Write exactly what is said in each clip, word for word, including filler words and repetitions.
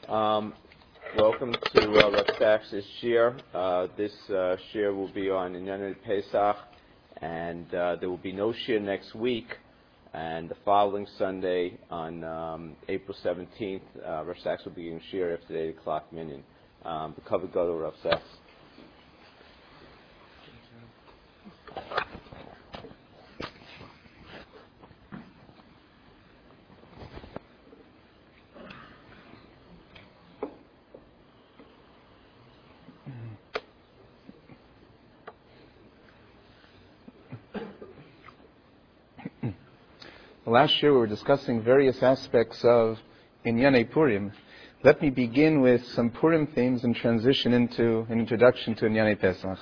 Um, welcome to uh, Rav Sachs' shir. Uh, this uh, shir will be on Inyan Pesach, and uh, there will be no shir next week. And the following Sunday, on um, April seventeenth, uh, Rav Sachs will be giving shir after the eight o'clock minyan. Um, the cover go to Rav Sachs. Last year we were discussing various aspects of Inyanei Purim. Let me begin with some Purim themes and transition into an introduction to Inyanei Pesach.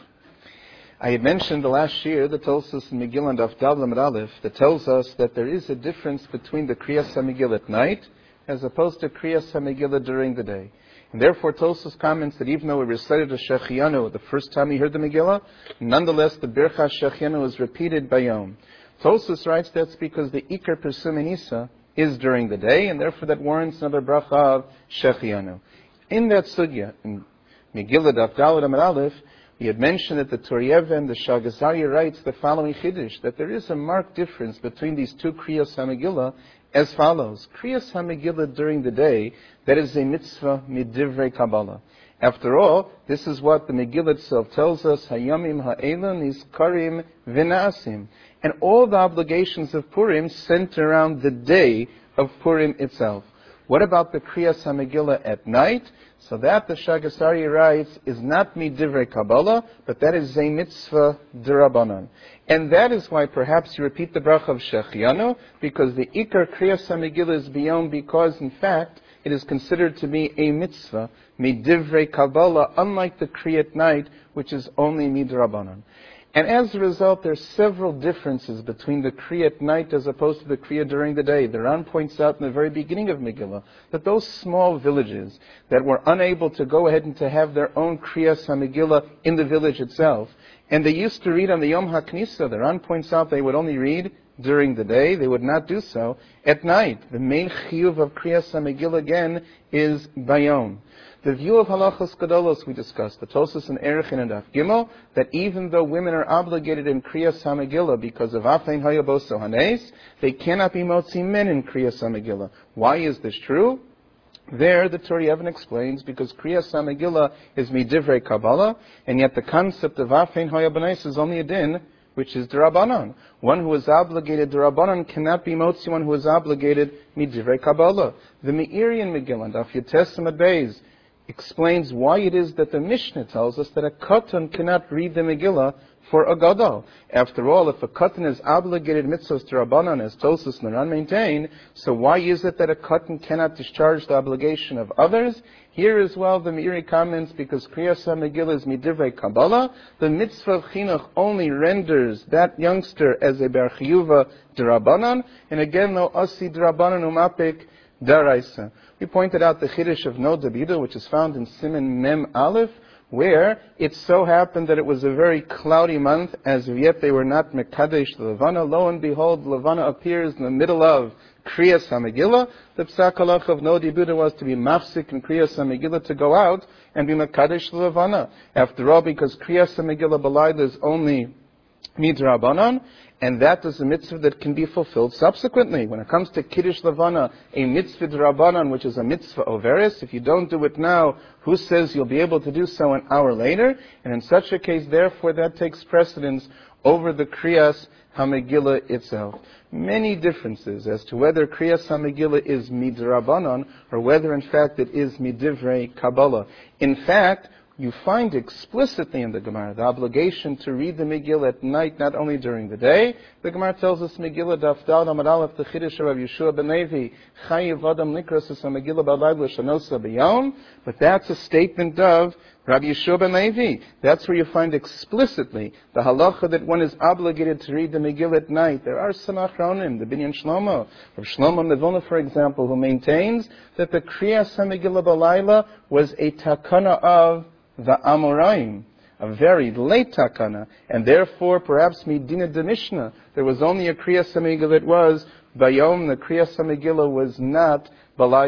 I had mentioned the last year the Tosfos in Megillah and Daf Dalet Amud Aleph that tells us that there is a difference between the Kriyas HaMegillah at night as opposed to Kriyas HaMegillah during the day. And therefore Tosfos comments that even though we recited the Shechianu the first time we heard the Megillah, nonetheless the Birchas Shechianu is repeated by Yom. Tosfos writes that's because the Iker Persum Nisa is during the day, and therefore that warrants another bracha of Shechianu. In that sugya, in Megillah Daf Dalet Amud Aleph, we had mentioned that the Turyev and the Sha'ar Azaria writes the following chiddush, that there is a marked difference between these two Kriyas HaMegillah as follows. Kriyas HaMegillah during the day, that is a mitzvah midivrei Kabbalah. After all, this is what the Megillah itself tells us, Hayamim ha'elan nizkarim v'na'asim. And all the obligations of Purim center around the day of Purim itself. What about the Kriyas HaMegillah at night? So that, the Sha'ar Azaria writes, is not midivrei Kabbalah, but that is a mitzvah d'Rabbanan. And that is why perhaps you repeat the bracha of Shechianu, because the Ikar Kriyas HaMegillah is beyond, because in fact, it is considered to be a mitzvah, midivrei Kabbalah, unlike the Kriya at night, which is only midrabanan. And as a result, there are several differences between the Kriya at night as opposed to the Kriya during the day. The Ran points out in the very beginning of Megillah that those small villages that were unable to go ahead and to have their own Kriyas HaMegillah in the village itself, and they used to read on the Yom HaKnisa, the Ran points out they would only read during the day, they would not do so at night. The main chiyuv of Kriyas HaMegillah again is bayom. The view of halachos gedolos we discussed, the Tosfos and Erechin and Daf Gimel, that even though women are obligated in Kriyas HaMegillah because of Afein Hayaboso Hanes, they cannot be motzi men in Kriyas HaMegillah. Why is this true? There, the Turyev explains, because Kriyas HaMegillah is midivrei Kabbalah, and yet the concept of Afein Hayabones is only a din, which is d'Rabbanan. One who is obligated d'Rabbanan cannot be motzi one who is obligated midivrei Kabbalah. The Meirian Megillah, Daf Yotes Amud Beis, explains why it is that the Mishnah tells us that a katan cannot read the Megillah for a gadol. After all, if a katan is obligated mitzvahs d'Rabbanan, as Tosfos and Ran maintain, so why is it that a katan cannot discharge the obligation of others? Here as well, the Meiri comments, because Kriyas HaMegillah is midivrei Kabbalah, the mitzvah of chinuch only renders that youngster as a bar chiyuva d'Rabbanan, and again, no asi d'Rabbanan umapik daraisa. We pointed out the chiddush of No Debido, which is found in Siman Mem Aleph, where it so happened that it was a very cloudy month, as of yet they were not mekadesh Levana. Lo and behold, Levana appears in the middle of Kriyas HaMegillah. The psak halacha of No Debido was to be mafsik in Kriyas HaMegillah, to go out and be mekadesh Levana. After all, because Kriyas HaMegillah Balayla is only midrabanan, and that is a mitzvah that can be fulfilled subsequently. When it comes to Kiddush Levana, a mitzvah d'Rabbanan, which is a mitzvah overis, if you don't do it now, who says you'll be able to do so an hour later? And in such a case, therefore, that takes precedence over the Kriyas HaMegillah itself. Many differences as to whether Kriyas HaMegillah is midrabanan or whether in fact it is midivrei Kabbalah. In fact, you find explicitly in the Gemara the obligation to read the Megillah at night, not only during the day. The Gemara tells us Megillah Daf Dalet Amud Aleph, the Chiddush of Rav Yeshua ben Levi, Chayiv Adam Nikras es Megillah Balayla Shanosa B'Yom. But that's a statement of Rav Yeshua ben Levi. That's where you find explicitly the halacha that one is obligated to read the Megillah at night. There are some achronim, the Binyan Shlomo, Rav Shlomo Nevilna, for example, who maintains that the Kriyas HaMegillah Balayla was a takana of the Amoraim, a very late takana, and therefore perhaps Medina de Mishnah, there was only a Kriyas HaMegillah that was Bayom, the Kriyas HaMegillah was not Balayla.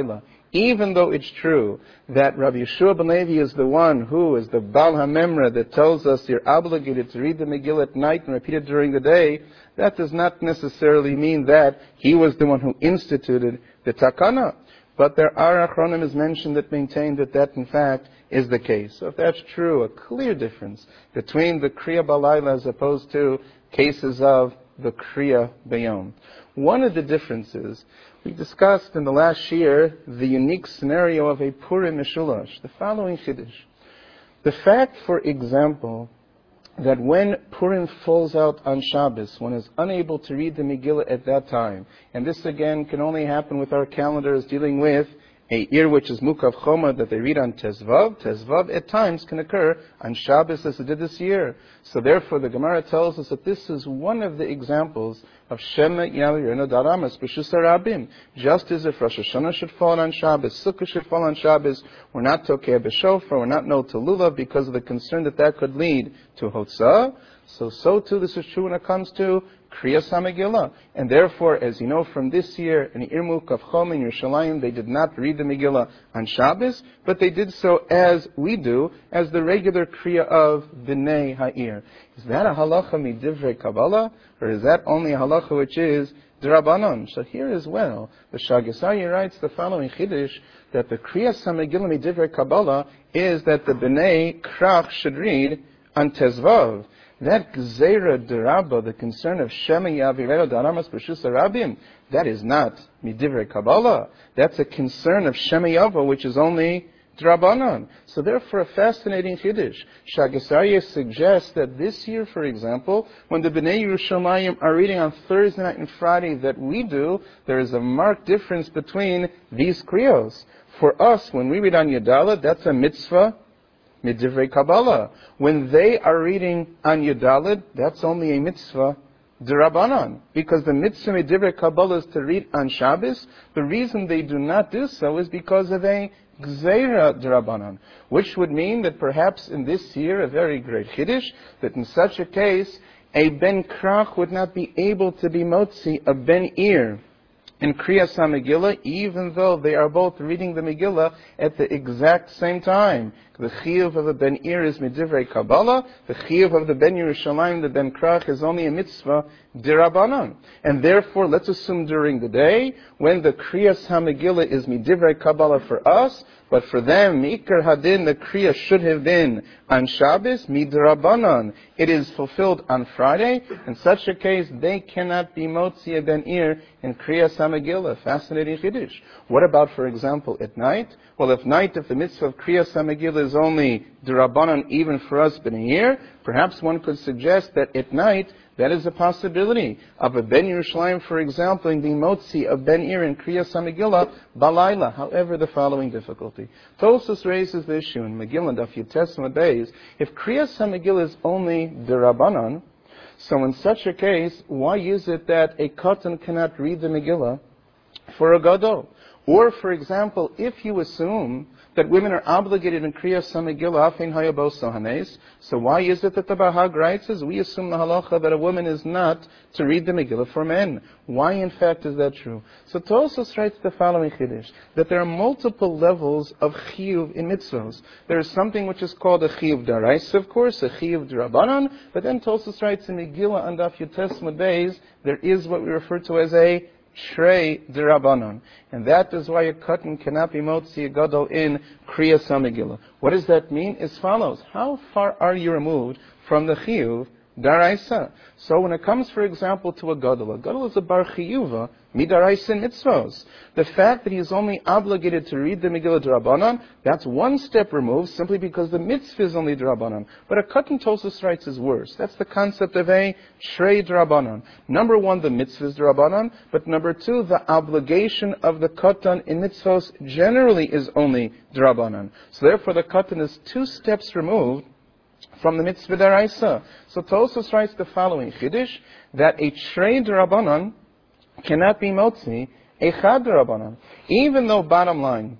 even though it's true that Rabbi Yeshua ben Levi is the one who is the Baal HaMemra that tells us you're obligated to read the Megillah at night and repeat it during the day, that does not necessarily mean that he was the one who instituted the takana. But there are achronim as mentioned that maintain that that in fact is the case. So if that's true, a clear difference between the Kriya Balayla as opposed to cases of the Kriya Bayom. One of the differences, we discussed in the last year the unique scenario of a Purim Mishulash, the following Chiddush. The fact, for example, that when Purim falls out on Shabbos, one is unable to read the Megillah at that time, and this again can only happen with our calendars dealing with a year which is Mukav Choma that they read on Tezvav. Tezvav at times can occur on Shabbos as it did this year. So therefore the Gemara tells us that this is one of the examples of Shema Yavirena Daramas B'Shus Rabim. Just as if Rosh Hashanah should fall on Shabbos, Sukkah should fall on Shabbos, we're not Tokeh B'Shofar, we're not No Talula because of the concern that that could lead to Hotzah. So, so too this is true when it comes to Kriyas HaMegillah. And therefore, as you know from this year, in Irmuk of Chom in Yerushalayim, they did not read the Megillah on Shabbos, but they did so as we do, as the regular Kriya of B'nai Ha'ir. Is that a halacha midivrei Kabbalah, or is that only a halacha which is D'Rabbanan? So here as well, the Shagasari writes the following Chiddush, that the Kriyas HaMegillah midivrei Kabbalah is that the B'nai Krach should read on Tezvav. That Gzeira D'Rabba, the concern of Shema Yavireo Daramas B'Shus Rabim, that is not Midivrei Kabbalah. That's a concern of Shema Yavo, which is only D'Rabbanan. So therefore a fascinating Chiddush. Shagasarya suggests that this year, for example, when the B'nai Yerushalayim are reading on Thursday night and Friday that we do, there is a marked difference between these kriyos. For us, when we read on Yadalah, that's a mitzvah Midivrei Kabbalah. When they are reading on Yudalid, that's only a mitzvah D'Rabbanan. Because the mitzvah Midivrei Kabbalah is to read on Shabbos. The reason they do not do so is because of a Gzeira D'Rabbanan. Which would mean that perhaps in this year, a very great Chiddush, that in such a case, a Ben Krach would not be able to be Motzi, a Ben Ir, in Kriyas HaMegillah, even though they are both reading the Megillah at the exact same time. The Chiyuv of the Ben Ir is Midivrei Kabbalah, the Chiyuv of the Ben Yerushalayim, the Ben Krach, is only a mitzvah D'Rabbanan. And therefore, let's assume during the day, when the Kriyas HaMegillah is Midivrei Kabbalah for us, but for them, Mikar Hadin, the Kriya should have been on Shabbos, Midrabanan. It is fulfilled on Friday. In such a case, they cannot be Motzi Ben Ir in Kriyas HaMegillah. Fascinating Chiddush. What about, for example, at night? Well, if night, if the mitzvah of Kriyas HaMegillah is only D'Rabbanan even for us Ben Ir, perhaps one could suggest that at night, that is a possibility of a Ben Yerushalayim, for example, in the Motzi of Ben Ir in Kriyas HaMegillah, Balayla. However, the following difficulty. Tosfos raises the issue in Megillah, Daf Yutes Beis. If Kriyas HaMegillah is only D'Rabbanan, so in such a case, why is it that a Katan cannot read the Megillah for a Gadol? Or, for example, if you assume that women are obligated in Kriyas HaMegillah, Afin Hayabos Sohanes, so why is it that the Bahag writes as we assume the halacha that a woman is not to read the Megillah for men? Why, in fact, is that true? So Tosfos writes the following Chiddush, that there are multiple levels of Chiyuv in mitzvahs. There is something which is called a Chiyuv D'Oraisa, of course, a Chiyuv D'Rabbanan, but then Tosfos writes in Megillah and Daf Yutes Beis, there is what we refer to as a Shrei D'Rabbanan. And that is why a Katan cannot be Motzi a Gadol in Kriyas HaMegillah. What does that mean? As follows. How far are you removed from the Chiyuv D'Oraisa? So when it comes, for example, to a Gadol, a Gadol is a Bar Chiyuva, Midaraisa mitzvos. The fact that he is only obligated to read the Megillah D'Rabbanan, that's one step removed simply because the mitzvah is only D'Rabbanan. But a Katan, Tosfos writes, is worse. That's the concept of a Shrei D'Rabbanan. Number one, the mitzvah is D'Rabbanan, but number two, the obligation of the Katan in mitzvos generally is only D'Rabbanan. So therefore the Katan is two steps removed from the mitzvah D'Oraisa. So Tosfos writes the following Chiddush, that a Shrei D'Rabbanan cannot be Motzi a Chad D'Rabbanan. Even though, bottom line,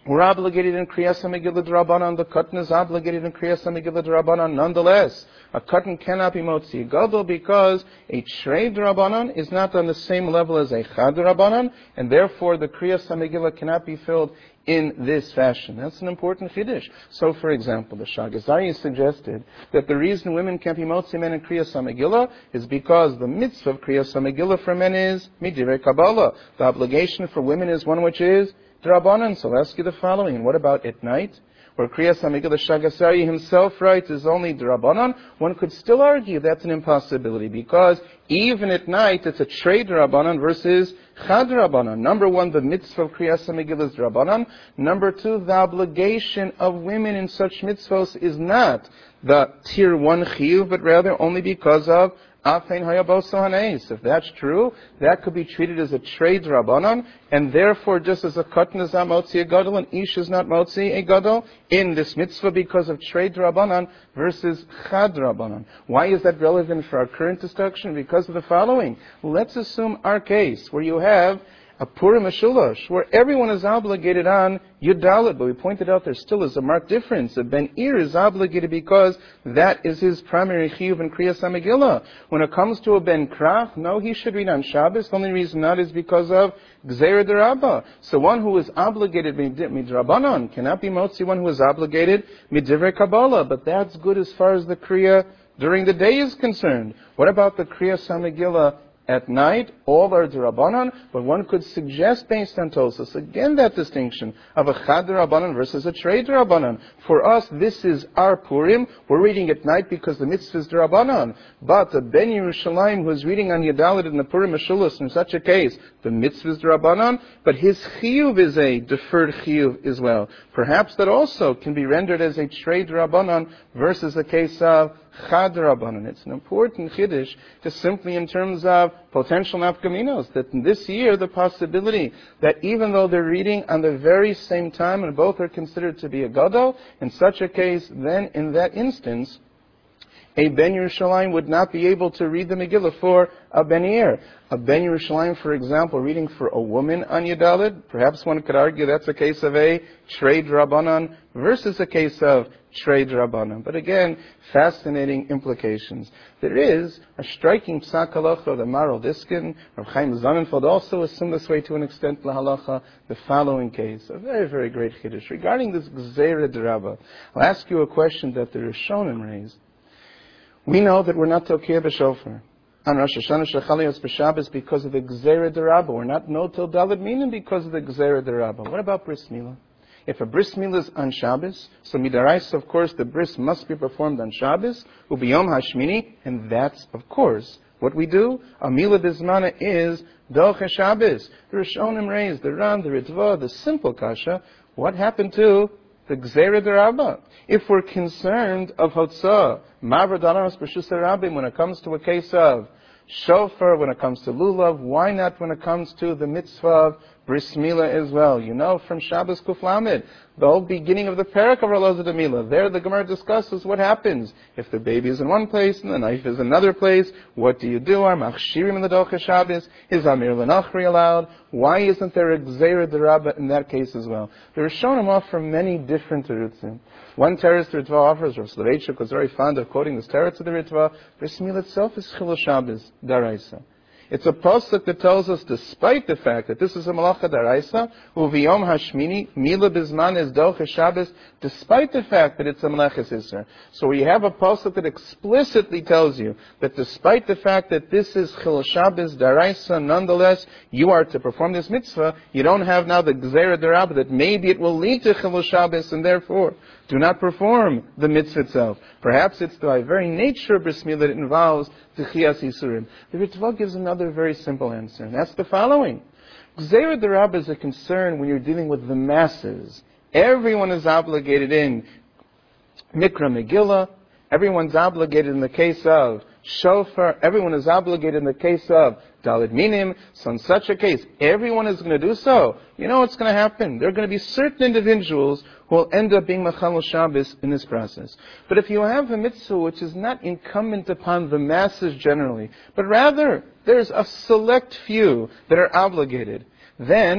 We're obligated in Kriyas HaMegillah D'Rabbanan. The Katan is obligated in Kriyas HaMegillah D'Rabbanan. Nonetheless, a Katan cannot be Motzi Gadol because a Shrei D'Rabbanan is not on the same level as a Chad D'Rabbanan, and therefore the Kriyas HaMegillah cannot be filled in this fashion. That's an important chiddush. So, for example, the Shagazari suggested that the reason women can't be Motzi men in Kriyas HaMegillah is because the mitzvah of Kriyas HaMegillah for men is Midivrei Kabbalah. The obligation for women is one which is D'Rabbanan. So I'll ask you the following. And what about at night? Where Kriyas HaMegillah Shagasari himself writes is only D'Rabbanan, one could still argue that's an impossibility because even at night it's a trade D'Rabbanan versus Chad D'Rabbanan. Number one, the mitzvah of Kriyas HaMegillah is D'Rabbanan. Number two, the obligation of women in such mitzvahs is not the tier one chiyuv, but rather only because of if that's true, that could be treated as a trade Rabbanan, and therefore just as a Katan is not Motzi a Gadol and Ish is not Motzi a Gadol in this mitzvah because of trade Rabbanan versus Chad Rabbanan. Why is that relevant for our current discussion? Because of the following. Let's assume our case where you have a Purim Meshulash, where everyone is obligated on Yud Dalet, but we pointed out there still is a marked difference. A Ben Ir is obligated because that is his primary chiyuv in Kriyas HaMegillah. When it comes to a Ben Krach, no, he should read on Shabbos. The only reason not is because of Gzeira D'Rabba. So one who is obligated midrabanan cannot be motzi one who is obligated midivrei Kabbalah, but that's good as far as the Kriya during the day is concerned. What about the Kriyas HaMegillah at night? All are D'Rabbanan, but one could suggest based on Tosfos, again that distinction of a Chad D'Rabbanan versus a Trei D'Rabbanan. For us, this is our Purim. We're reading at night because the mitzvah is D'Rabbanan. But the Ben Yerushalayim who is reading on Yadalit in the Purim Meshulas, in such a case, the mitzvah is D'Rabbanan, but his chiyuv is a deferred chiyuv as well. Perhaps that also can be rendered as a Trei D'Rabbanan versus a case of Chad D'Rabbanan. It's an important chiddush, just simply in terms of potential nafkaminos, that in this year the possibility that even though they're reading on the very same time and both are considered to be a gadol, in such a case, then in that instance, a Ben Yerushalayim would not be able to read the Megillah for a Ben Ir. A Ben Yerushalayim, for example, reading for a woman on Yadalit, perhaps one could argue that's a case of a Trei D'Rabbanan versus a case of Trei D'Rabbanan. But again, fascinating implications. There is a striking psak halacha of the Maral Diskin, Rav Chaim Sonnenfeld also assumed this way to an extent lahalacha, the following case, a very, very great chiddush. Regarding this Gzeira D'Rabba, I'll ask you a question that the Rishonim raised. We know that we're not Tokeh b'shofar on Rosh Hashanah Shechaliyos b'Shabbos because of the Gzeira D'Rabba. We're not No Til Dalet Minim because of the Gzeira D'Rabba. What about Bris Milah? If a Bris Milah is on Shabbos, so Midaraisa, of course, the Bris must be performed on Shabbos, Ubiyom Hashmini, and that's, of course, what we do. A Milah Bizmana is Doche Shabbos. The Rishonim raised, the Ran, the Ritva, the simple kasha. What happened to the Gzeira D'Rabba? If we're concerned of Hotzah, Mavra Danaras B'Shus Rabbim, when it comes to a case of Shofar, when it comes to Lulav, why not when it comes to the mitzvah of Bris Milah as well? You know from Shabbos Kuf Lamed, the whole beginning of the parak of Raloza de Milah. There the Gemara discusses what happens if the baby is in one place and the knife is in another place. What do you do? Are machshirim in the Doche Shabbos? Is Amir L'Nachri allowed? Why isn't there a Gzeira D'Rabba in that case as well? The Rishonim offer many different terutzim. One teretz the Ritva offers, Rav Soloveitchik was very fond of quoting this teretz of the Ritva, Bris Milah itself is Chilul Shabbos Daraisa. It's a pasuk that tells us, despite the fact that this is a malacha daraisa, uviyom hashmini, mila bizman is doche Shabbos, despite the fact that it's a malacha isser. So we have a pasuk that explicitly tells you that despite the fact that this is chil Shabbos daraisa, nonetheless, you are to perform this mitzvah. You don't have now the gzeira d'Rabba that maybe it will lead to chil Shabbos, and therefore do not perform the mitzvah itself. Perhaps it's the very nature of bris milah that involves the chiyas yisurim. The Ritva gives another very simple answer, and that's the following. Gzeira D'Rabba is a concern when you're dealing with the masses. Everyone is obligated in Mikra Megillah. Everyone's obligated in the case of Shofar. Everyone is obligated in the case of Dalet Minim. So in such a case, everyone is going to do so. You know what's going to happen? There are going to be certain individuals who will end up being Machal Shabbos in this process. But if you have a mitzvah which is not incumbent upon the masses generally, but rather there's a select few that are obligated, then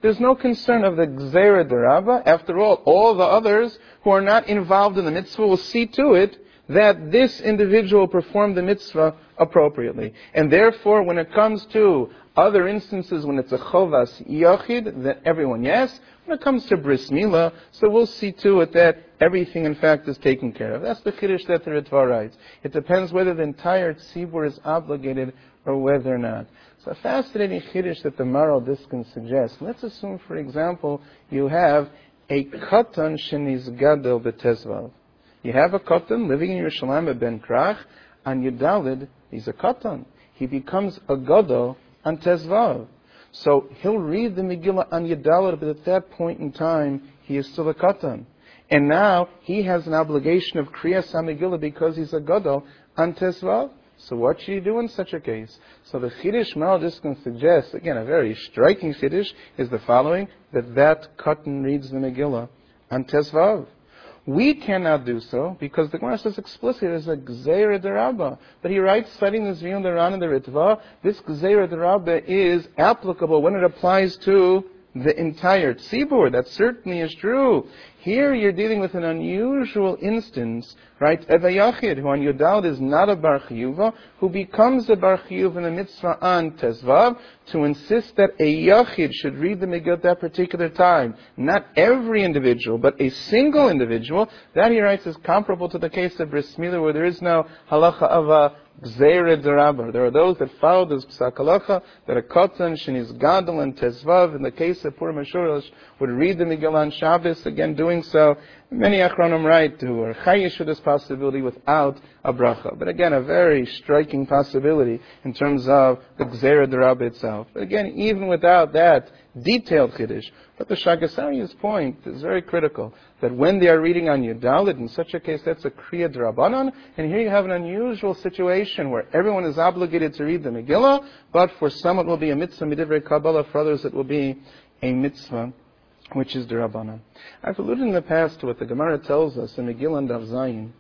There's no concern of the Gzeira Derabba. After all, all the others who are not involved in the mitzvah will see to it that this individual performed the mitzvah appropriately. And therefore, when it comes to other instances when it's a chovas yachid, that everyone, yes. When it comes to bris milah, so we'll see to it that everything, in fact, is taken care of. That's the chiddush that the Ritva writes. It depends whether the entire tzibur is obligated or whether or not. So a fascinating chiddush that the Maral Diskin suggests. Let's assume, for example, you have a katan sheniz gadol b'tezvav. You have a katan living in Yerushalayim ben Krach, and Yudalid, he's a katan. He becomes a gadol on tezvav. So he'll read the Megillah on Yudalid, but at that point in time, he is still a katan. And now he has an obligation of kriyas HaMegillah because he's a gadol on tezvav. So what should you do in such a case? So the chiddush Maral Diskin suggests, again, a very striking chiddush, is the following, that that katan reads the Megillah on tezvav. We cannot do so because the Gemara says explicitly there's a Gzeira Derabba. But he writes, citing this view in the Ran and the Ritva, this Gzeira Derabba is applicable when it applies to the entire tzibur. That certainly is true. Here you're dealing with an unusual instance, right? Of a yachid, who on Yudalid is not a bar chiyuva, who becomes a bar chiyuv in the mitzvah on tezvav, to insist that a yachid should read the Megillah at that particular time. Not every individual, but a single individual. That, he writes, is comparable to the case of bris milah, where there is no halacha of a Gzeira Derabba. There are those that follow this psak halacha, that a katan sheniz gadol and tezvav, in the case of Purim HaShorosh, would read the Megillah on Shabbos, again doing so. Many achronim write to are chayish for this possibility without a bracha. But again, a very striking possibility in terms of the Gzeira Derabba itself. But again, even without that detailed chiddush, but the Shagasari's point is very critical, that when they are reading on Yudalid, in such a case, that's a kriya d'Rabbanan, and here you have an unusual situation where everyone is obligated to read the Megillah, but for some it will be a mitzvah midivrei Kabbalah, for others it will be a mitzvah which is d'Rabbanan. I've alluded in the past to what the Gemara tells us in Megillah and Daf Zayin,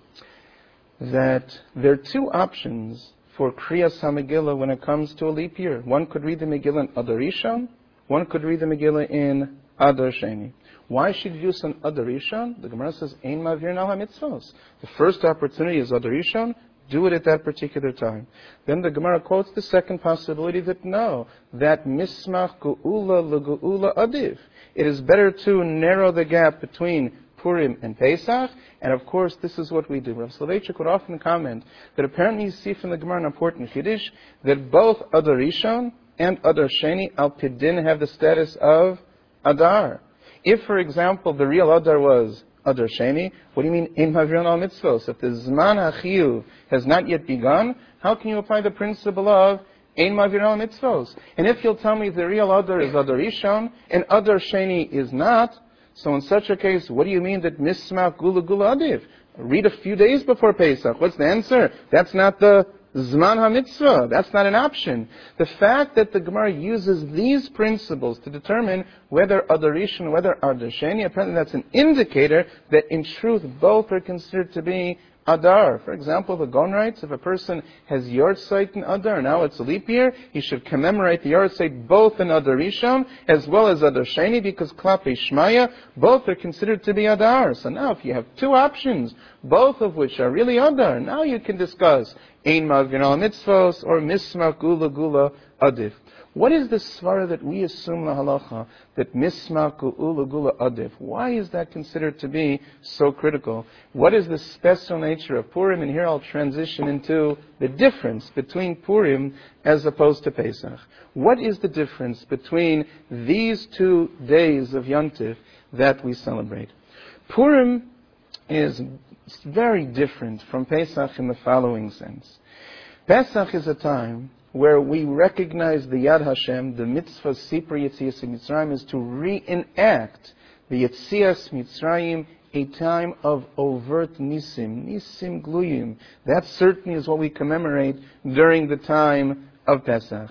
that there are two options for kriyas HaMegillah when it comes to a leap year. One could read the Megillah in Adar Rishon, one could read the Megillah in Adar Sheni. Why should you use an Adar Rishon? The Gemara says, Ein mavir al ha-mitzvos. The first opportunity is Adar Rishon. Do it at that particular time. Then the Gemara quotes the second possibility that no, that mismach ge'ula le'ge'ula adiv. It is better to narrow the gap between Purim and Pesach, and of course this is what we do. Rav Soloveitchik would often comment that apparently you see from the Gemara an important chiddush that both Adar Rishon and Adar Sheni al Pidin have the status of Adar. If, for example, the real Adar was Adar Sheni, what do you mean Ein Mavir al Mitzvos? If the Zman HaChiyuv has not yet begun, how can you apply the principle of Ein Mavir al Mitzvos? And if you'll tell me the real Adar is Adar Rishon and Adar Sheni is not, so in such a case, what do you mean that Mismach Gula Gula Adiv? Read a few days before Pesach. What's the answer? That's not the Zman HaMitzvah. That's not an option. The fact that the Gemara uses these principles to determine whether Adar Rishon, whether Adar Sheni, apparently that's an indicator that in truth both are considered to be Adar. For example, the Gon writes, if a person has Yortzeit in Adar, now it's a leap year, he should commemorate the Yortzeit both in Adar Rishon as well as Adar Sheni, because Klape Shmaya, both are considered to be Adar. So now if you have two options, both of which are really Adar, now you can discuss Ein Mavir al Mitzvos or Mismach Gula Gula Adiv. What is the svara that we assume la halacha that mismach gula gula adiv? Why is that considered to be so critical? What is the special nature of Purim? And here I'll transition into the difference between Purim as opposed to Pesach. What is the difference between these two days of Yontif that we celebrate? Purim is very different from Pesach in the following sense. Pesach is a time where we recognize the Yad Hashem, the mitzvah Sipur Yetzias Mitzrayim, is to reenact the Yetzias Mitzrayim, a time of overt nisim, nisim gluyim. That certainly is what we commemorate during the time of Pesach.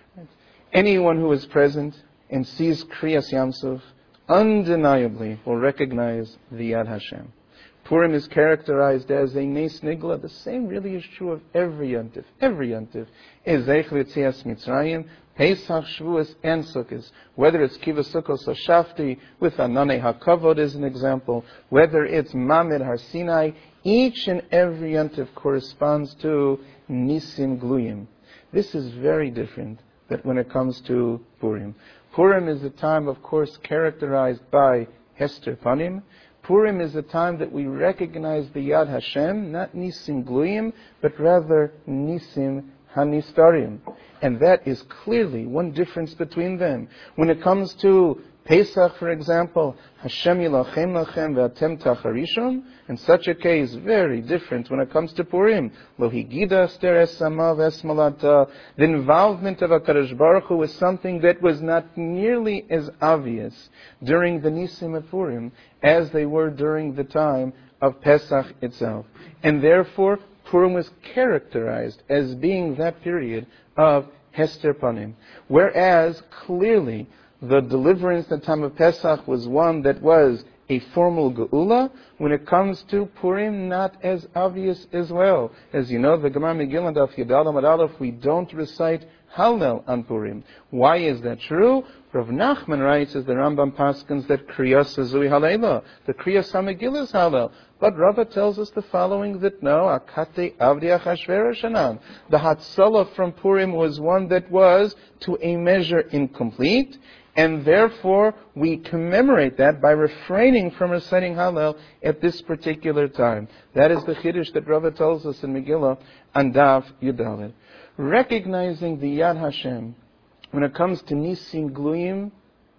Anyone who is present and sees Kriyas Yamsuf undeniably will recognize the Yad Hashem. Purim is characterized as a Nes Nigla. The same really is true of every Yontif. Every Yontif is Zeich L'Yetzias Mitzrayim, Pesach, Shavuos, and Sukkot. Whether it's Kiva Sukkos or Shafti, with Ananei HaKavod as an example, whether it's Mamid Har Sinai, each and every Yontif corresponds to Nisim Gluyim. This is very different than when it comes to Purim. Purim is a time, of course, characterized by Hester Panim. Purim is a time that we recognize the Yad Hashem, not Nisim Gluyim, but rather Nisim Hanistarim. And that is clearly one difference between them. When it comes to Pesach, for example, Hashem yilachem lachem ve'atem tacharishon, in such a case, very different when it comes to Purim. Lo higida aster es samav es malata. The involvement of HaKadosh Baruch Hu is something that was not nearly as obvious during the Nisim of Purim as they were during the time of Pesach itself. And therefore, Purim was characterized as being that period of Hester Panim. Whereas, clearly, the deliverance at the time of Pesach was one that was a formal geula. When it comes to Purim, not as obvious as well. As you know, the Gemara Megillah Daf Yudal Amud Aleph, we don't recite Hallel on Purim. Why is that true? Rav Nachman writes, as the Rambam paskins, that Kriyas Zui Halela, the Kriyas HaMegillah is Hallel. But Rava tells us the following, that no, Akate Avdi Achashverosh Shanan. The Hatzalah from Purim was one that was, to a measure, incomplete, and therefore we commemorate that by refraining from reciting Hallel at this particular time. That is the Chiddush that Rava tells us in Megillah on Daf Yudalet. Recognizing the Yad Hashem when it comes to Nisim Gluyim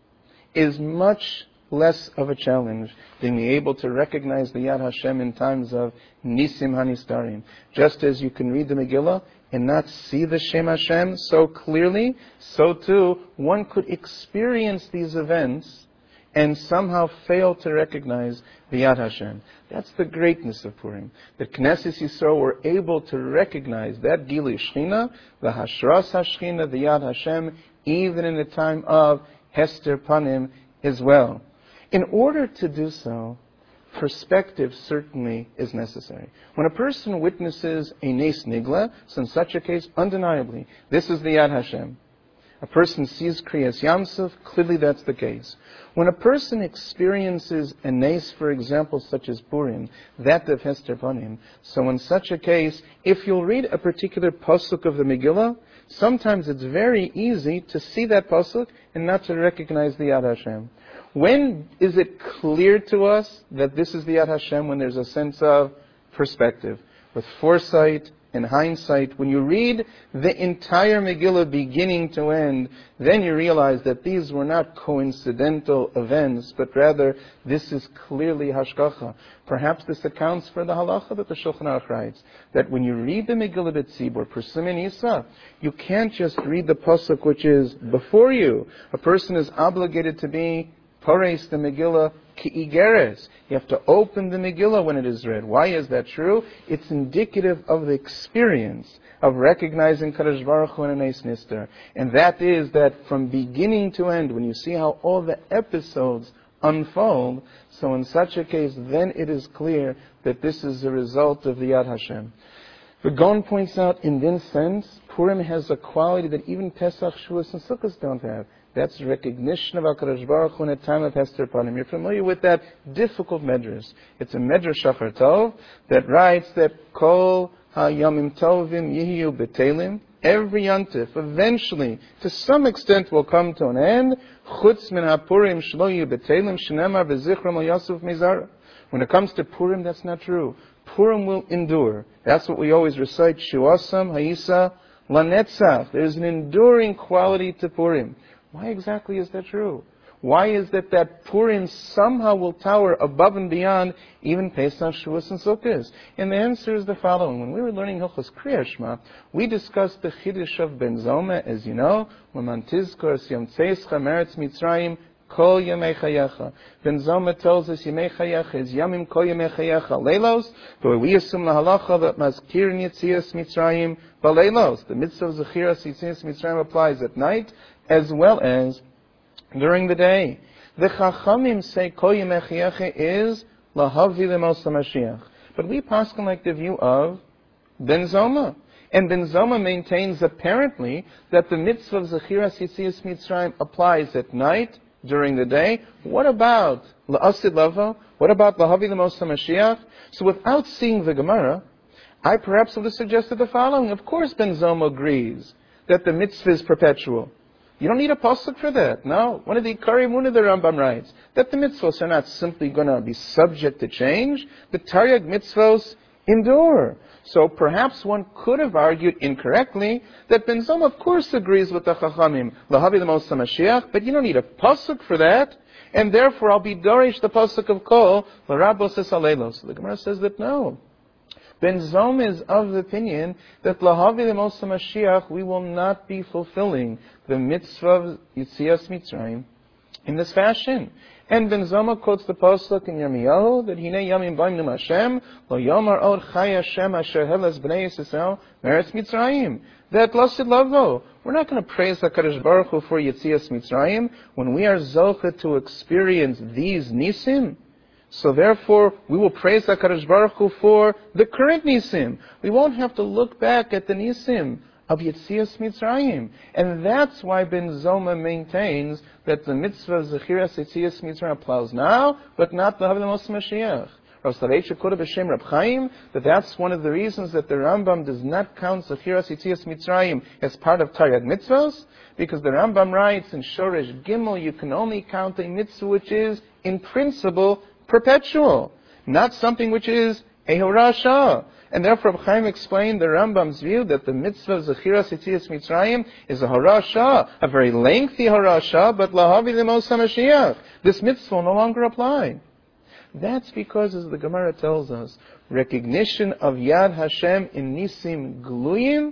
is much less of a challenge than being able to recognize the Yad Hashem in times of Nisim Hanistarim. Just as you can read the Megillah and not see the Shem Hashem so clearly, so too one could experience these events and somehow fail to recognize the Yad Hashem. That's the greatness of Purim. The Knesset Yisrael were able to recognize that Gilui Shechina, the Hashras HaShechina, the Yad Hashem, even in the time of Hester Panim as well. In order to do so, perspective certainly is necessary. When a person witnesses a Nes Nigla, so in such a case, undeniably, this is the Yad Hashem. A person sees Kriyas Yamsuf, clearly that's the case. When a person experiences a Nes, for example, such as Purim, that of Hester Panim, so in such a case, if you'll read a particular pasuk of the Megillah, sometimes it's very easy to see that pasuk and not to recognize the Yad Hashem. When is it clear to us that this is the Yad Hashem? When there's a sense of perspective, with foresight and hindsight. When you read the entire Megillah beginning to end, then you realize that these were not coincidental events, but rather this is clearly Hashgacha. Perhaps this accounts for the halacha that the Shulchan Aruch writes, that when you read the Megillah B'tzibur, Persimin Isa, you can't just read the pasuk which is before you. A person is obligated to be Pares the Megillah Ki'igeres. You have to open the Megillah when it is read. Why is that true? It's indicative of the experience of recognizing Kadosh Baruch Hu in a Nes Nister. And that is that from beginning to end, when you see how all the episodes unfold, so in such a case, then it is clear that this is the result of the Yad Hashem. The Gaon points out, in this sense, Purim has a quality that even Pesach, Shavuos, and Sukkot don't have. That's recognition of HaKadosh Baruch Hu in a time of Hester Panim. You're familiar with that difficult medrash. It's a medrash Shachar Tov that writes that Kol HaYamim Tovim Yihiyu B'Telim. Every Yontif eventually, to some extent, will come to an end. Chutz min HaPurim Shlo Yihiyu B'Telim Shenemar V'Zichram Lo Yasuf Mizara. When it comes to Purim, that's not true. Purim will endure. That's what we always recite. Shuasam Ha'isa Lanetzach. There's an enduring quality to Purim. Why exactly is that true? Why is that that Purim somehow will tower above and beyond even Pesach, Shavuos, and Sukkot? And the answer is the following. When we were learning Hilchos Kriyas Shema, we discussed the Chiddush of Ben Zoma, as you know, L'man tizkor Yom Tzeischa Meretz Mitzrayim Kol Yemei Chayecha. Ben Zoma tells us Yemei Chayecha is Yamim Kol Yemei Chayecha Leilos, but we assume the halacha that Mazkir Yitzias Mitzrayim Baleilos. The mitzvah of Zechiras Yitzias Mitzrayim applies at night as well as during the day. The Chachamim say Kol Yemei Chayecha is lahavi lemos Mashiach. But we paskin like the view of Ben Zoma. And Ben Zoma maintains apparently that the mitzvah of Zechiras Yetzias Mitzrayim applies at night, during the day. What about La'asid Lavo? What about Lahavi Lemos Mashiach? So without seeing the Gemara, I perhaps would have suggested the following. Of course Ben Zoma agrees that the mitzvah is perpetual. You don't need a pasuk for that. No. One of the Ikari Muna, the Rambam writes, that the mitzvahs are not simply going to be subject to change. The Taryag mitzvahs endure. So perhaps one could have argued incorrectly that Ben Zoma of course agrees with the Chachamim, Lahavi Lemos Mashiach, but you don't need a pasuk for that, and therefore I'll be dorish the pasuk of Kol, L'Rabos Esalelos. The Gemara says that no. Ben Zoma is of the opinion that Lahavi Lemos Mashiach, we will not be fulfilling the mitzvah of Yetzias Mitzrayim in this fashion. And Ben Zoma quotes the pasuk in Yirmiyahu that Hinei Yamim Ba'im Num Hashem Lo Yomar Od Chai Hashem Asher Heles Bnei Yisrael Meretz Mitzrayim. That Lasid Lavo. We're not going to praise HaKadosh Baruch Hu for Yetzias Mitzrayim when we are zocheh to experience these nisim. So therefore, we will praise HaKadosh Baruch Hu for the current nisim. We won't have to look back at the nisim of Yetzias Mitzrayim. And that's why Ben Zoma maintains that the mitzvah of Zechiras Yetzias Mitzrayim applies now, but not the Lahavi Lemos Mashiach. Rav Soloveitchik quoted B'Shem Reb Chaim that that's one of the reasons that the Rambam does not count Zechiras Yetzias Mitzrayim as part of Taryag mitzvahs, because the Rambam writes in Shoresh Gimel you can only count a mitzvah which is, in principle, perpetual, not something which is a horasha. And therefore, Reb Chaim explained the Rambam's view that the mitzvah of Zechiras Yetzias Mitzrayim is a horasha, a very lengthy horasha, but Lahavi Lemos Mashiach. This mitzvah will no longer apply. That's because, as the Gemara tells us, recognition of Yad Hashem in Nisim Gluyim,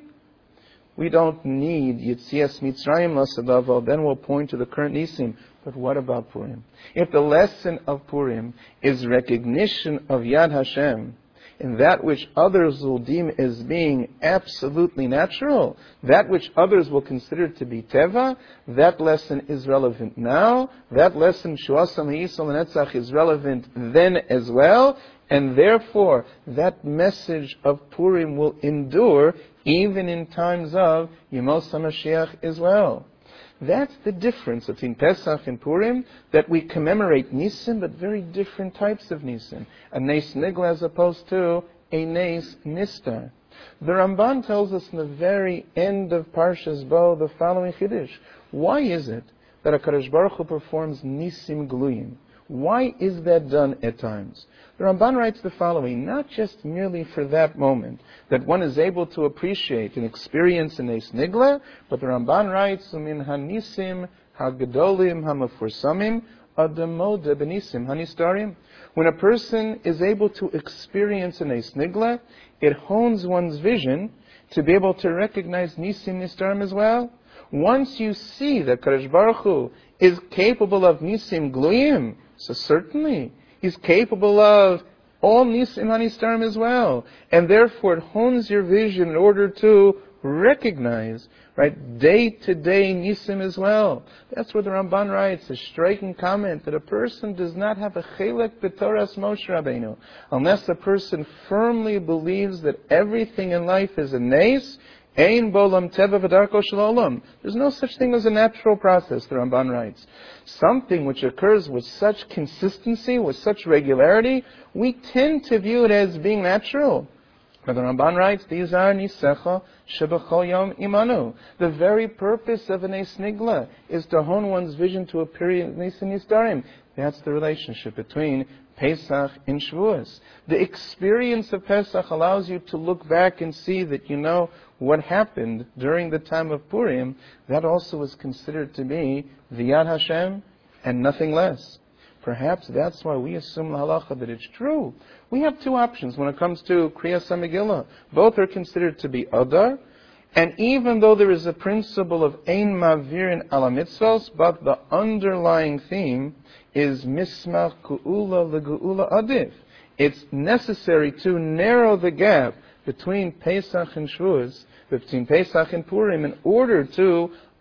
we don't need Yetzias Mitzrayim Lasadavo, then we'll point to the current Nisim. But what about Purim? If the lesson of Purim is recognition of Yad Hashem, in that which others will deem as being absolutely natural, that which others will consider to be teva, that lesson is relevant now. That lesson, Shuasam Ha'isol Netzach, is relevant then as well. And therefore, that message of Purim will endure even in times of Yemos HaMashiach as well. That's the difference between Pesach and Purim, that we commemorate Nisim, but very different types of Nisim. A Nes Nigla as opposed to a Nes Nistar. The Ramban tells us in the very end of Parshas Bo the following Chiddush. Why is it that HaKadosh Baruch Hu performs Nisim Gluyim? Why is that done at times? The Ramban writes the following, not just merely for that moment, that one is able to appreciate and experience in Nes Nigla, but the Ramban writes, Umin hanisim hagadolim hamafursamim adamoda benisim hanistarim. When a person is able to experience in Nes Nigla, it hones one's vision to be able to recognize Nisim Nistarim as well. Once you see that Kadosh Baruch Hu is capable of Nisim Gluyim, so certainly He's capable of all Nisim Hanistarim as well. And therefore it hones your vision in order to recognize, right, day-to-day Nisim as well. That's where the Ramban writes, a striking comment, that a person does not have a chelek b'toras Moshe Rabbeinu unless a person firmly believes that everything in life is a nes. Ein bolam teva v'darko shel olam. There's no such thing as a natural process, the Ramban writes. Something which occurs with such consistency, with such regularity, we tend to view it as being natural. But the Ramban writes, these are nisecha shebachol yom imanu. The very purpose of an Nes Nigla is to hone one's vision to a period of Nisim Nistarim. That's the relationship between Pesach and Shavuos. The experience of Pesach allows you to look back and see that, you know, what happened during the time of Purim, that also is considered to be the Yad Hashem and nothing less. Perhaps that's why we assume the halacha that it's true. We have two options when it comes to Kriyas HaMegillah. Both are considered to be Adar, and even though there is a principle of Ein Mavirin ala Mitzvos, but the underlying theme is Mismach Ku'ula Le'Ge'ula Adif. It's necessary to narrow the gap between Pesach and Shavuos, between Pesach and Purim, in order to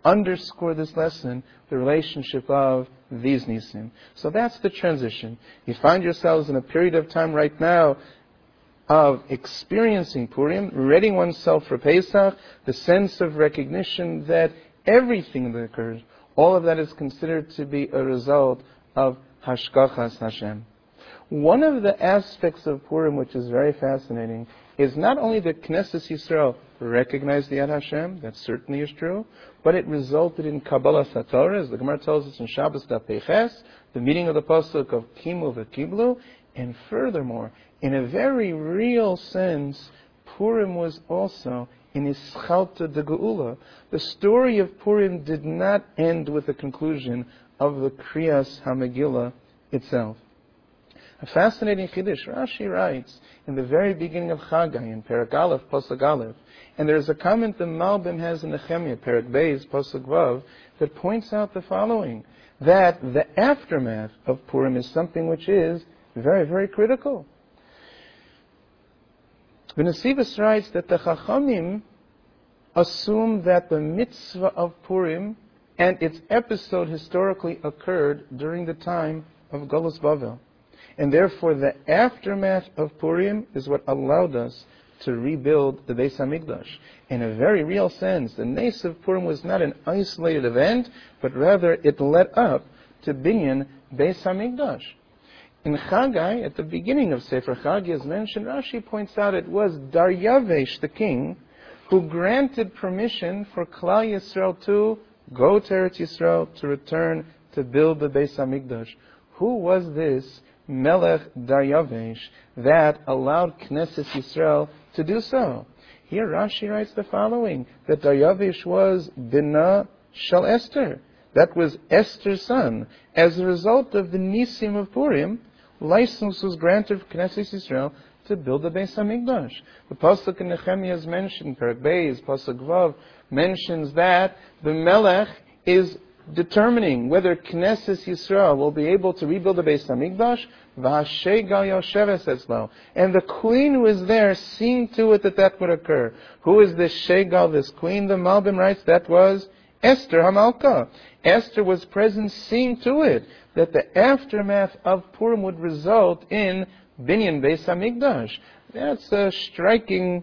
underscore this lesson, the relationship of these Nisim. So that's the transition. You find yourselves in a period of time right now of experiencing Purim, readying oneself for Pesach, the sense of recognition that everything that occurs, all of that is considered to be a result of Hashgachas Hashem. One of the aspects of Purim which is very fascinating is not only that Knesset Yisrael recognized the Yad Hashem, that certainly is true, but it resulted in Kabbalah Satorah, as the Gemara tells us in Shabbos Daf Peches, the meaning of the pasuk of Kimu v'Kiblu, and furthermore, in a very real sense, Purim was also in Ischalta de Geula. The story of Purim did not end with the conclusion of the Kriyas HaMegillah itself. A fascinating Chiddush, Rashi writes in the very beginning of Chagai, in Perek Aleph, Pasuk Aleph, and there's a comment the Malbim has in Nehemiah, Perek Beis, Pasuk Vav, that points out the following, that the aftermath of Purim is something which is very, very critical. The Nesivos writes that the Chachamim assume that the mitzvah of Purim and its episode historically occurred during the time of Golus Bavel. And therefore the aftermath of Purim is what allowed us to rebuild the Beis HaMikdash. In a very real sense, the Nes of Purim was not an isolated event, but rather it led up to Binyan Beis HaMikdash. In Chagai, at the beginning of Sefer Chagi, as mentioned, Rashi points out it was Daryavesh, the king, who granted permission for Klal Yisrael to go to Eretz Yisrael, to return to build the Beis HaMikdash. Who was this Melech Daryavesh that allowed Knesset Yisrael to do so? Here Rashi writes the following, that Daryavesh was Bina Shal Esther. That was Esther's son. As a result of the Nisim of Purim, license was granted for Knesset Yisrael to build the Beis HaMikdash. The pasuk in Nehemiah is mentioned, Perek Beis, pasuk Vav, mentions that the Melech is determining whether Knesset Yisrael will be able to rebuild the Beis HaMikdash, v'hashegal yosheves etzlo. And the queen was there seeing to it that that would occur. Who is this shegal, this queen? The Malbim writes that was Esther Hamalka. Esther was present seeing to it that the aftermath of Purim would result in Binyan Beis HaMikdash. That's a striking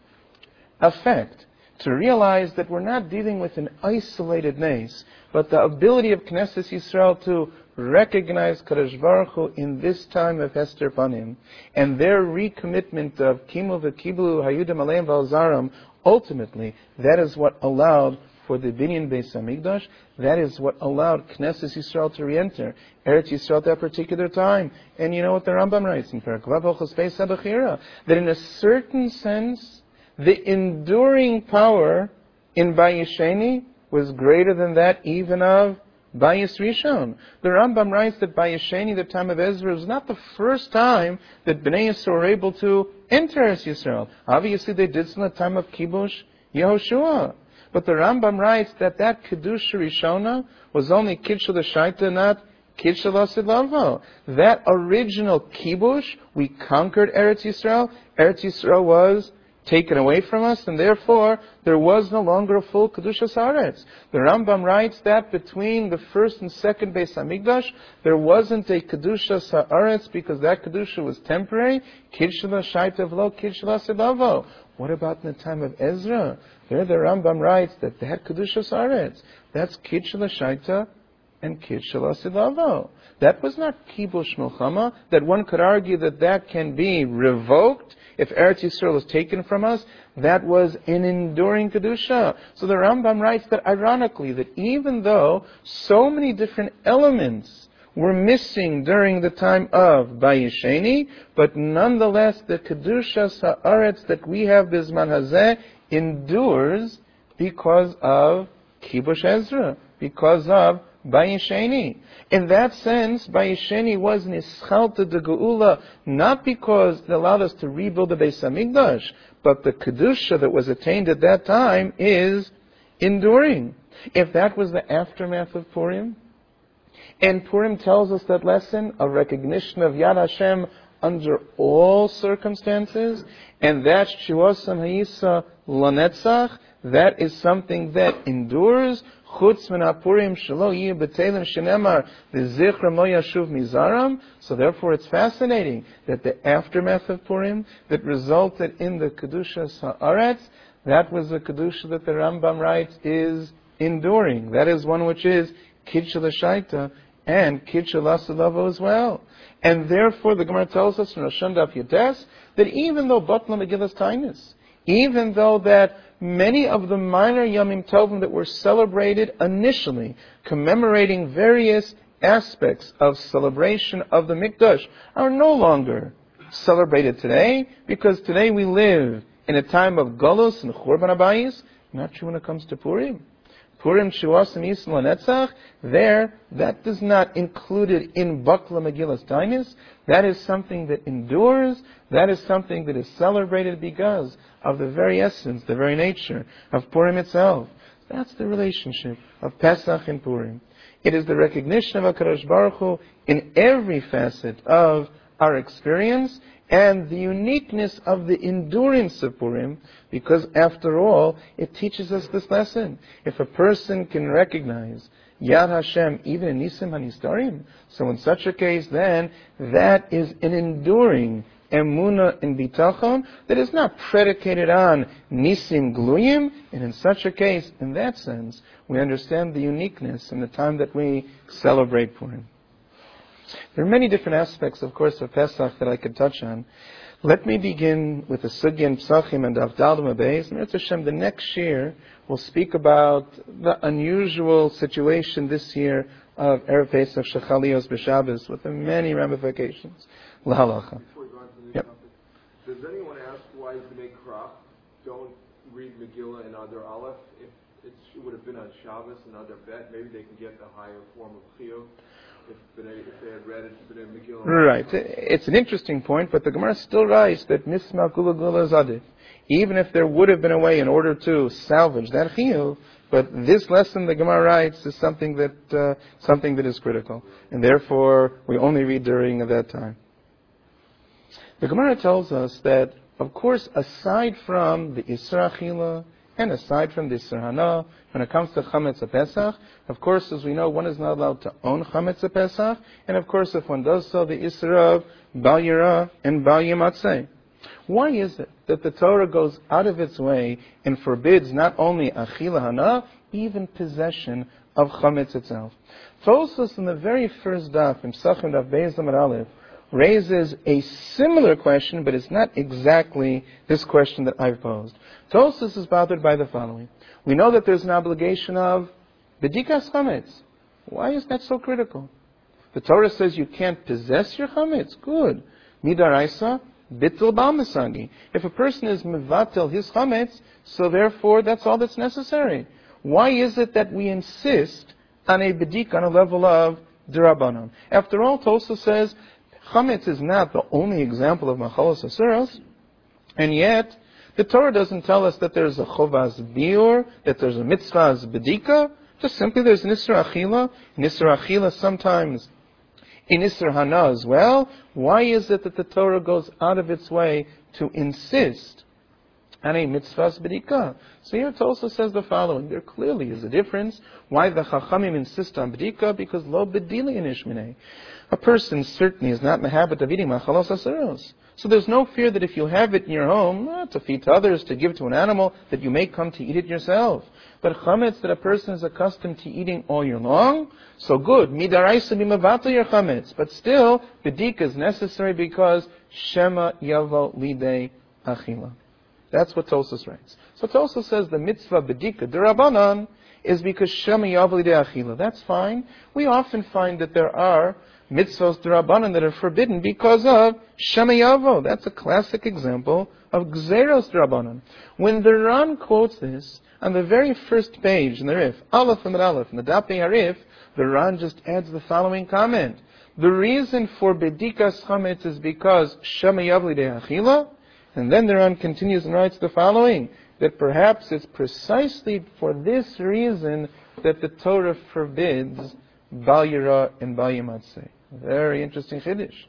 effect, to realize that we're not dealing with an isolated nes, but the ability of Knesset Yisrael to recognize Kadosh Baruch Hu in this time of Hester Panim, and their recommitment of Kimu v'Kiblu Hayudim Aleim V'Alzaram, ultimately, that is what allowed for the Binyan Beis HaMikdash. That is what allowed Knesset Yisrael to re-enter Eretz Yisrael at that particular time. And you know what the Rambam writes in Perek Vav Hilchos Beis HaBechira, that in a certain sense, the enduring power in Bayesheni was greater than that even of Bayis Rishon. The Rambam writes that Bayesheni, the time of Ezra, was not the first time that Bnei Yisrael were able to enter Eretz Yisrael. Obviously they did so in the time of Kibush Yehoshua. But the Rambam writes that that Kedusha Rishona was only Kidsha L'Shaita, not Kidsha L'Asidlavo. That original Kibush, we conquered Eretz Yisrael. Eretz Yisrael was taken away from us, and therefore there was no longer a full Kedushas Haaretz. The Rambam writes that between the first and second Beis HaMikdash, there wasn't a Kedushas Haaretz because that Kedusha was temporary. Kidsha L'Shaita V'lo Kidsha L'Asidlavo. What about in the time of Ezra? There the Rambam writes that that Kedushas Haaretz, that's Kidsha L'Shaita and Kidsha L'Asidlavo. That was not Kibush Milchama, that one could argue that that can be revoked if Eretz Yisrael was taken from us. That was an enduring Kedusha. So the Rambam writes that ironically, that even though so many different elements were missing during the time of Bayesheni, but nonetheless the Kedushas Haaretz that we have Bizman Hazeh endures because of Kibush Ezra, because of Bayesheni. In that sense, Bayesheni was an Ischalta de Geula, not because it allowed us to rebuild the Beis HaMikdash, but the Kedusha that was attained at that time is enduring. If that was the aftermath of Purim, and Purim tells us that lesson of recognition of Yad Hashem under all circumstances, and that's Shuasam Ha'isa Lanetzach, that is something that endures. chutz min hapurim shelo yeh b'telim shenemar v'zichram lo yashuv mizaram. So therefore it's fascinating that the aftermath of Purim that resulted in the Kedushas Haaretz, that was the Kedusha that the Rambam writes is enduring. That is one which is Kiddush L'Shaita and Kiddush L'Asalavo as well. And therefore the Gemara tells us in Rosh Daf Yotes that even though Batla Megillas Tainis, even though that many of the minor Yomim Tovim that were celebrated initially, commemorating various aspects of celebration of the Mikdash, are no longer celebrated today, because today we live in a time of Golus and Churban Abayis. Not true when it comes to Purim. Purim Shuasim Yisrael Netzach, there, that does not included in Bakla Megillas Tainis. That is something that endures. That is something that is celebrated because of the very essence, the very nature of Purim itself. That's the relationship of Pesach and Purim. It is the recognition of HaKadosh Baruch Hu in every facet of our experience, and the uniqueness of the endurance of Purim, because after all, it teaches us this lesson. If a person can recognize Yad Hashem even in Nisim HaNistarim, so in such a case then, that is an enduring Emunah and Bitachon that is not predicated on Nisim Gluyim, and in such a case, in that sense, we understand the uniqueness in the time that we celebrate Purim. There are many different aspects, of course, of Pesach that I could touch on. Let me begin with the Sugya and Psachim and Avdalim Abayis. And Hashem, the next year, we'll speak about the unusual situation this year of Erev Pesach Shechalios B'Shabbos with the many ramifications. L'halacha. Before we go on to the new Yep. topic, does anyone ask why B'nai Korach don't read Megillah and Adar Aleph? If it would have been on Shabbos and Adar Bet, maybe they can get the higher form of Chiyuv. If, if they had read it, B'nai Megillah. Right. It's an interesting point, but the Gemara still writes that Misma Gula Gula Zadif. Even if there would have been a way in order to salvage that chiyuv, but this lesson the Gemara writes is something that uh, something that is critical, and therefore we only read during that time. The Gemara tells us that, of course, aside from the Isra Achila and aside from the Isra Hana, when it comes to Chametz Pesach, of course, as we know, one is not allowed to own Chametz Pesach, and of course, if one does so, the Isra of Bal Yira and Bal Yematzeh. Why is it that the Torah goes out of its way and forbids not only Achila Hana, even possession of Chametz itself? Tosfos in the very first daf, in Psachim Daf Beis Amud Aleph, raises a similar question, but it's not exactly this question that I've posed. Tosfos is bothered by the following. We know that there's an obligation of B'dikas Chametz. Why is that so critical? The Torah says you can't possess your Chametz. Good. Midaraisa, Bittul Bal Mesagi. If a person is Mevatel his Chametz, so therefore that's all that's necessary. Why is it that we insist on a B'dik on a level of D'Rabbanan? After all, Tosfos says Chametz is not the only example of Machalos Asuros, and yet the Torah doesn't tell us that there's a Chovas Biur, that there's a Mitzvah's B'dika. Just simply there's an Isra Achila. An Isra Achila sometimes in Isra Hana as well. Why is it that the Torah goes out of its way to insist on a Mitzvah's B'dika? So here it also says the following. There clearly is a difference. Why the Chachamim insist on B'dika? Because Lo B'dili in Ishminei. A person certainly is not in the habit of eating Machalos Asuros. So there's no fear that if you have it in your home, eh, to feed to others, to give to an animal, that you may come to eat it yourself. But chametz that a person is accustomed to eating all year long, so good. Midaraisa b'mavato your chametz. But still, b'dika is necessary because shema yavo lidei achila. That's what Tosfos writes. So Tosfos says the mitzvah b'dika d'Rabbanan is because shema yavo lidei achila. That's fine. We often find that there are mitzvahs d'Rabbanan that are forbidden because of Shema Yavo. That's a classic example of Gzeros d'Rabbanan. When the Ran quotes this, on the very first page in the Rif, Aleph and Aleph, in the Dapei Harif, the Ran just adds the following comment. The reason for B'dikas Chametz is because Shema Yavo Lidei Achila, and then the Ran continues and writes the following, that perhaps it's precisely for this reason that the Torah forbids Bal Yira and Bal Yematzeh. Very interesting chiddush.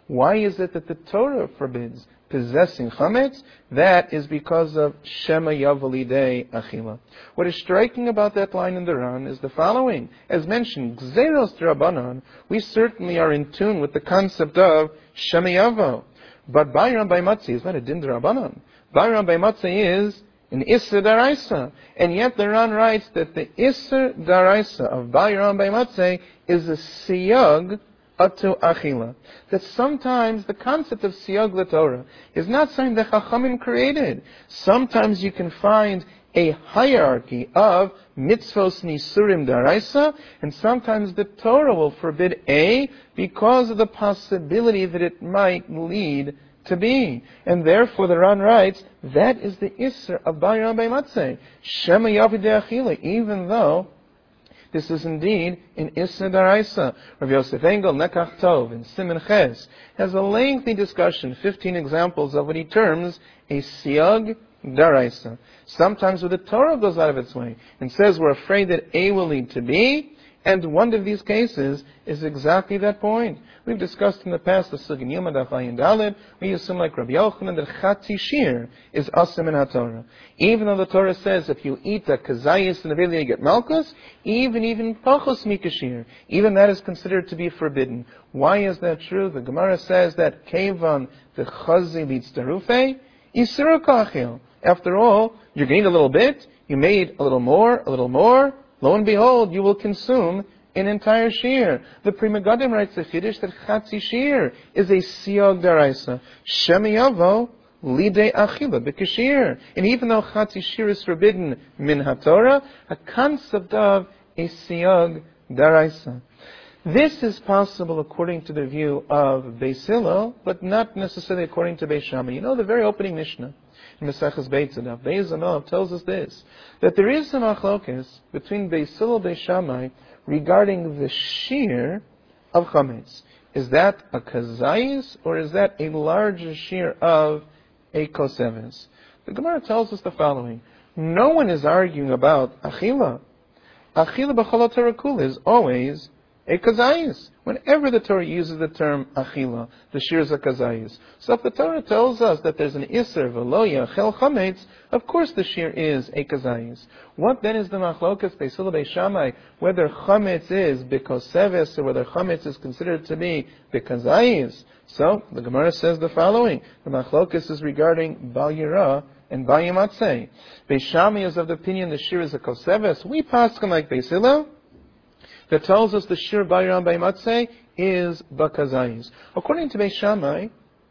Why is it that the Torah forbids possessing chametz? That is because of Shema Yavalidei Achila. What is striking about that line in the Ran is the following. As mentioned, Gzeros Drabanan, we certainly are in tune with the concept of Shema Yavo. But Bayram by Matzi is not a Din Drabanan. Bayram by Matzi is an Isser Daraisa. And yet the Ran writes that the Isser Daraisa of Bayram by Matzi is a Siyag Atu Achila. That sometimes the concept of Siyag LaTorah is not something that Chachamim created. Sometimes you can find a hierarchy of mitzvos nisurim daraisa, and sometimes the Torah will forbid A because of the possibility that it might lead to B. And therefore the Ran writes, that is the Isser of Bayram B'matzeh, Shema Yavidei Achila, even though this is indeed an Isser Daraisa. Rav Yosef Engel, Nekach Tov, in Siman Ches, has a lengthy discussion, fifteen examples of what he terms a Siyag Daraisa. Sometimes where the Torah goes out of its way and says we're afraid that A will lead to B, and one of these cases is exactly that point. We've discussed in the past the Sugin Yom Adaf Ayin Daled. We assume like Rabbi Yochanan that Chatzi Shir is Asim in HaTorah. Even though the Torah says if you eat a Kazayis and the you get Malkus, even even Pachos Mikashir, even that is considered to be forbidden. Why is that true? The Gemara says that Kevan the Chazi leads to Rufe, Yisur Kachil. After all, you're getting a little bit, you made a little more, a little more, lo and behold, you will consume an entire shear. The Pri Megadim writes the Chiddush that Chatzi Shear is a Siyag Daraisa. Shema Yavo Lidei Achila B'Kashir. And even though Chatzi Shear is forbidden min HaTorah, a concept of a Siyag Daraisa. This is possible according to the view of Beis Hillel, but not necessarily according to Beis Shammai. You know, the very opening Mishnah in Maseches Beit Tzedaf, Beis Hillel tells us this, that there is some machlokes between Beis Hillel and Beis Shammai regarding the shear of chametz. Is that a kazayis or is that a larger shear of a koseves? The Gemara tells us the following. No one is arguing about achila. Achila b'chol Torah kula is always a kazayis. Whenever the Torah uses the term achila, the shir is a kazayis. So if the Torah tells us that there's an iser v'lo yachel chametz, of course the shir is a kazayis. What then is the machlokas Beis Hillel Beis Shammai, whether chametz is bikoseves or whether chametz is considered to be bikazayis? So the Gemara says the following: the machlokas is regarding bal yirah and bal yimatzeh. Beis Shammai is of the opinion the shir is a koseves. We paskin like Beis Hillel, that tells us the shir bayram baymatzeh is bakazayis. According to Beis Shammai,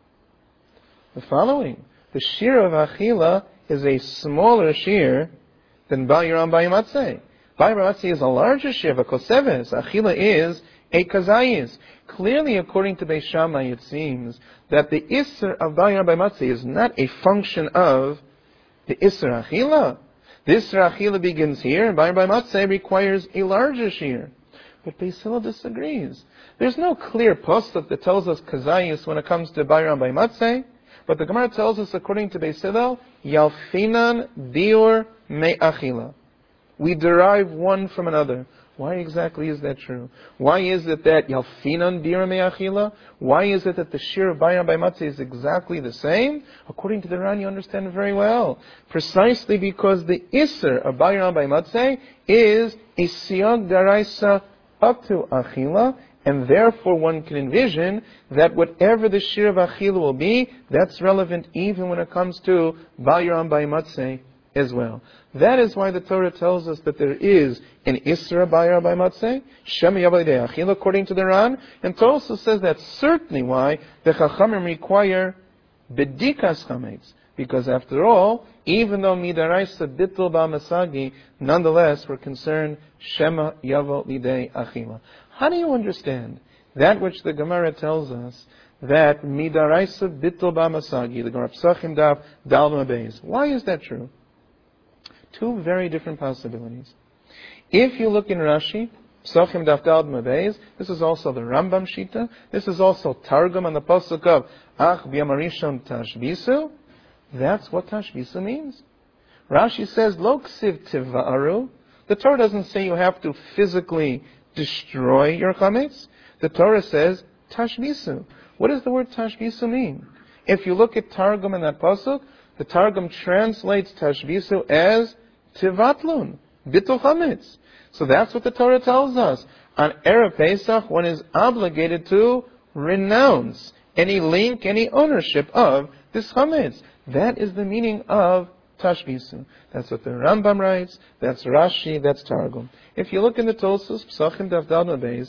the following: the shir of achila is a smaller shir than bayram baymatzeh. Bayram baymatzeh is a larger shir, but koseves achila is a kazayis. Clearly, according to Beis Shammai, it seems that the isser of bayram baymatzeh is not a function of the isser achila. The isser achila begins here, and bayram baymatzeh requires a larger shir. But Beis Hillel disagrees. There's no clear pasuk that tells us kazayis when it comes to bayram baymatzeh, but the Gemara tells us, according to Beis Hillel, yalfinan biur me'achila. We derive one from another. Why exactly is that true? Why is it that yalfinan biur me'achila? Why is it that the shir of bayram baymatzeh is exactly the same? According to the Ran, you understand very well. Precisely because the isser of bayram baymatzeh is a siyag daraisa up to achila, and therefore one can envision that whatever the shir of achila will be, that's relevant even when it comes to bayram baymatzeh as well. That is why the Torah tells us that there is an isra bayram baymatzeh, shema yavalidei achila, according to the Ran, and Torah also says that's certainly why the chachamim require bedikas chametz. Because after all, even though midaraisa bittul ba'masagi, nonetheless we're concerned shema yavo lidei achila. How do you understand that which the Gemara tells us that midaraisa bittul ba'masagi, the Gemara Psachim daf dal mabeis? Why is that true? Two very different possibilities. If you look in Rashi, Psachim daf dal mabeis, this is also the Rambam Shita. This is also Targum on the pasuk of Ach b'yamarishon tashbisu. That's what tashbisu means. Rashi says, Lo ksiv tiva'aru. The Torah doesn't say you have to physically destroy your chametz. The Torah says, tashbisu. What does the word tashbisu mean? If you look at Targum in that pasuk, the Targum translates tashbisu as tivatlun, bitul chametz. So that's what the Torah tells us. On Erev Pesach, one is obligated to renounce any link, any ownership of this chametz. That is the meaning of tashbisu. That's what the Rambam writes, that's Rashi, that's Targum. If you look in the Tosfos, Pesachim Daf Daled Beis,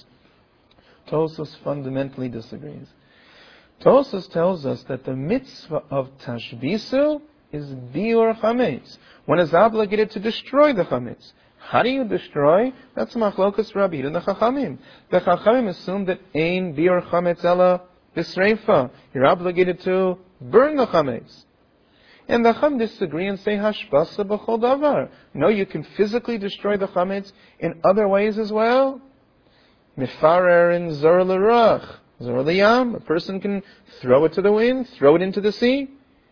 Tosfos fundamentally disagrees. Tosfos tells us that the mitzvah of tashbisu is biur chametz. One is obligated to destroy the chametz. How do you destroy? That's machlokas Rabbi and the Chachamim. The Chachamim assume that ein biur chametz ela b'sreifa. You're obligated to burn the chametz. And the Chacham disagree and say hashbasa b'chol davar. No, you can physically destroy the chametz in other ways as well. Mifarer and zor l'rach, zor l'yam. A person can throw it to the wind, throw it into the sea.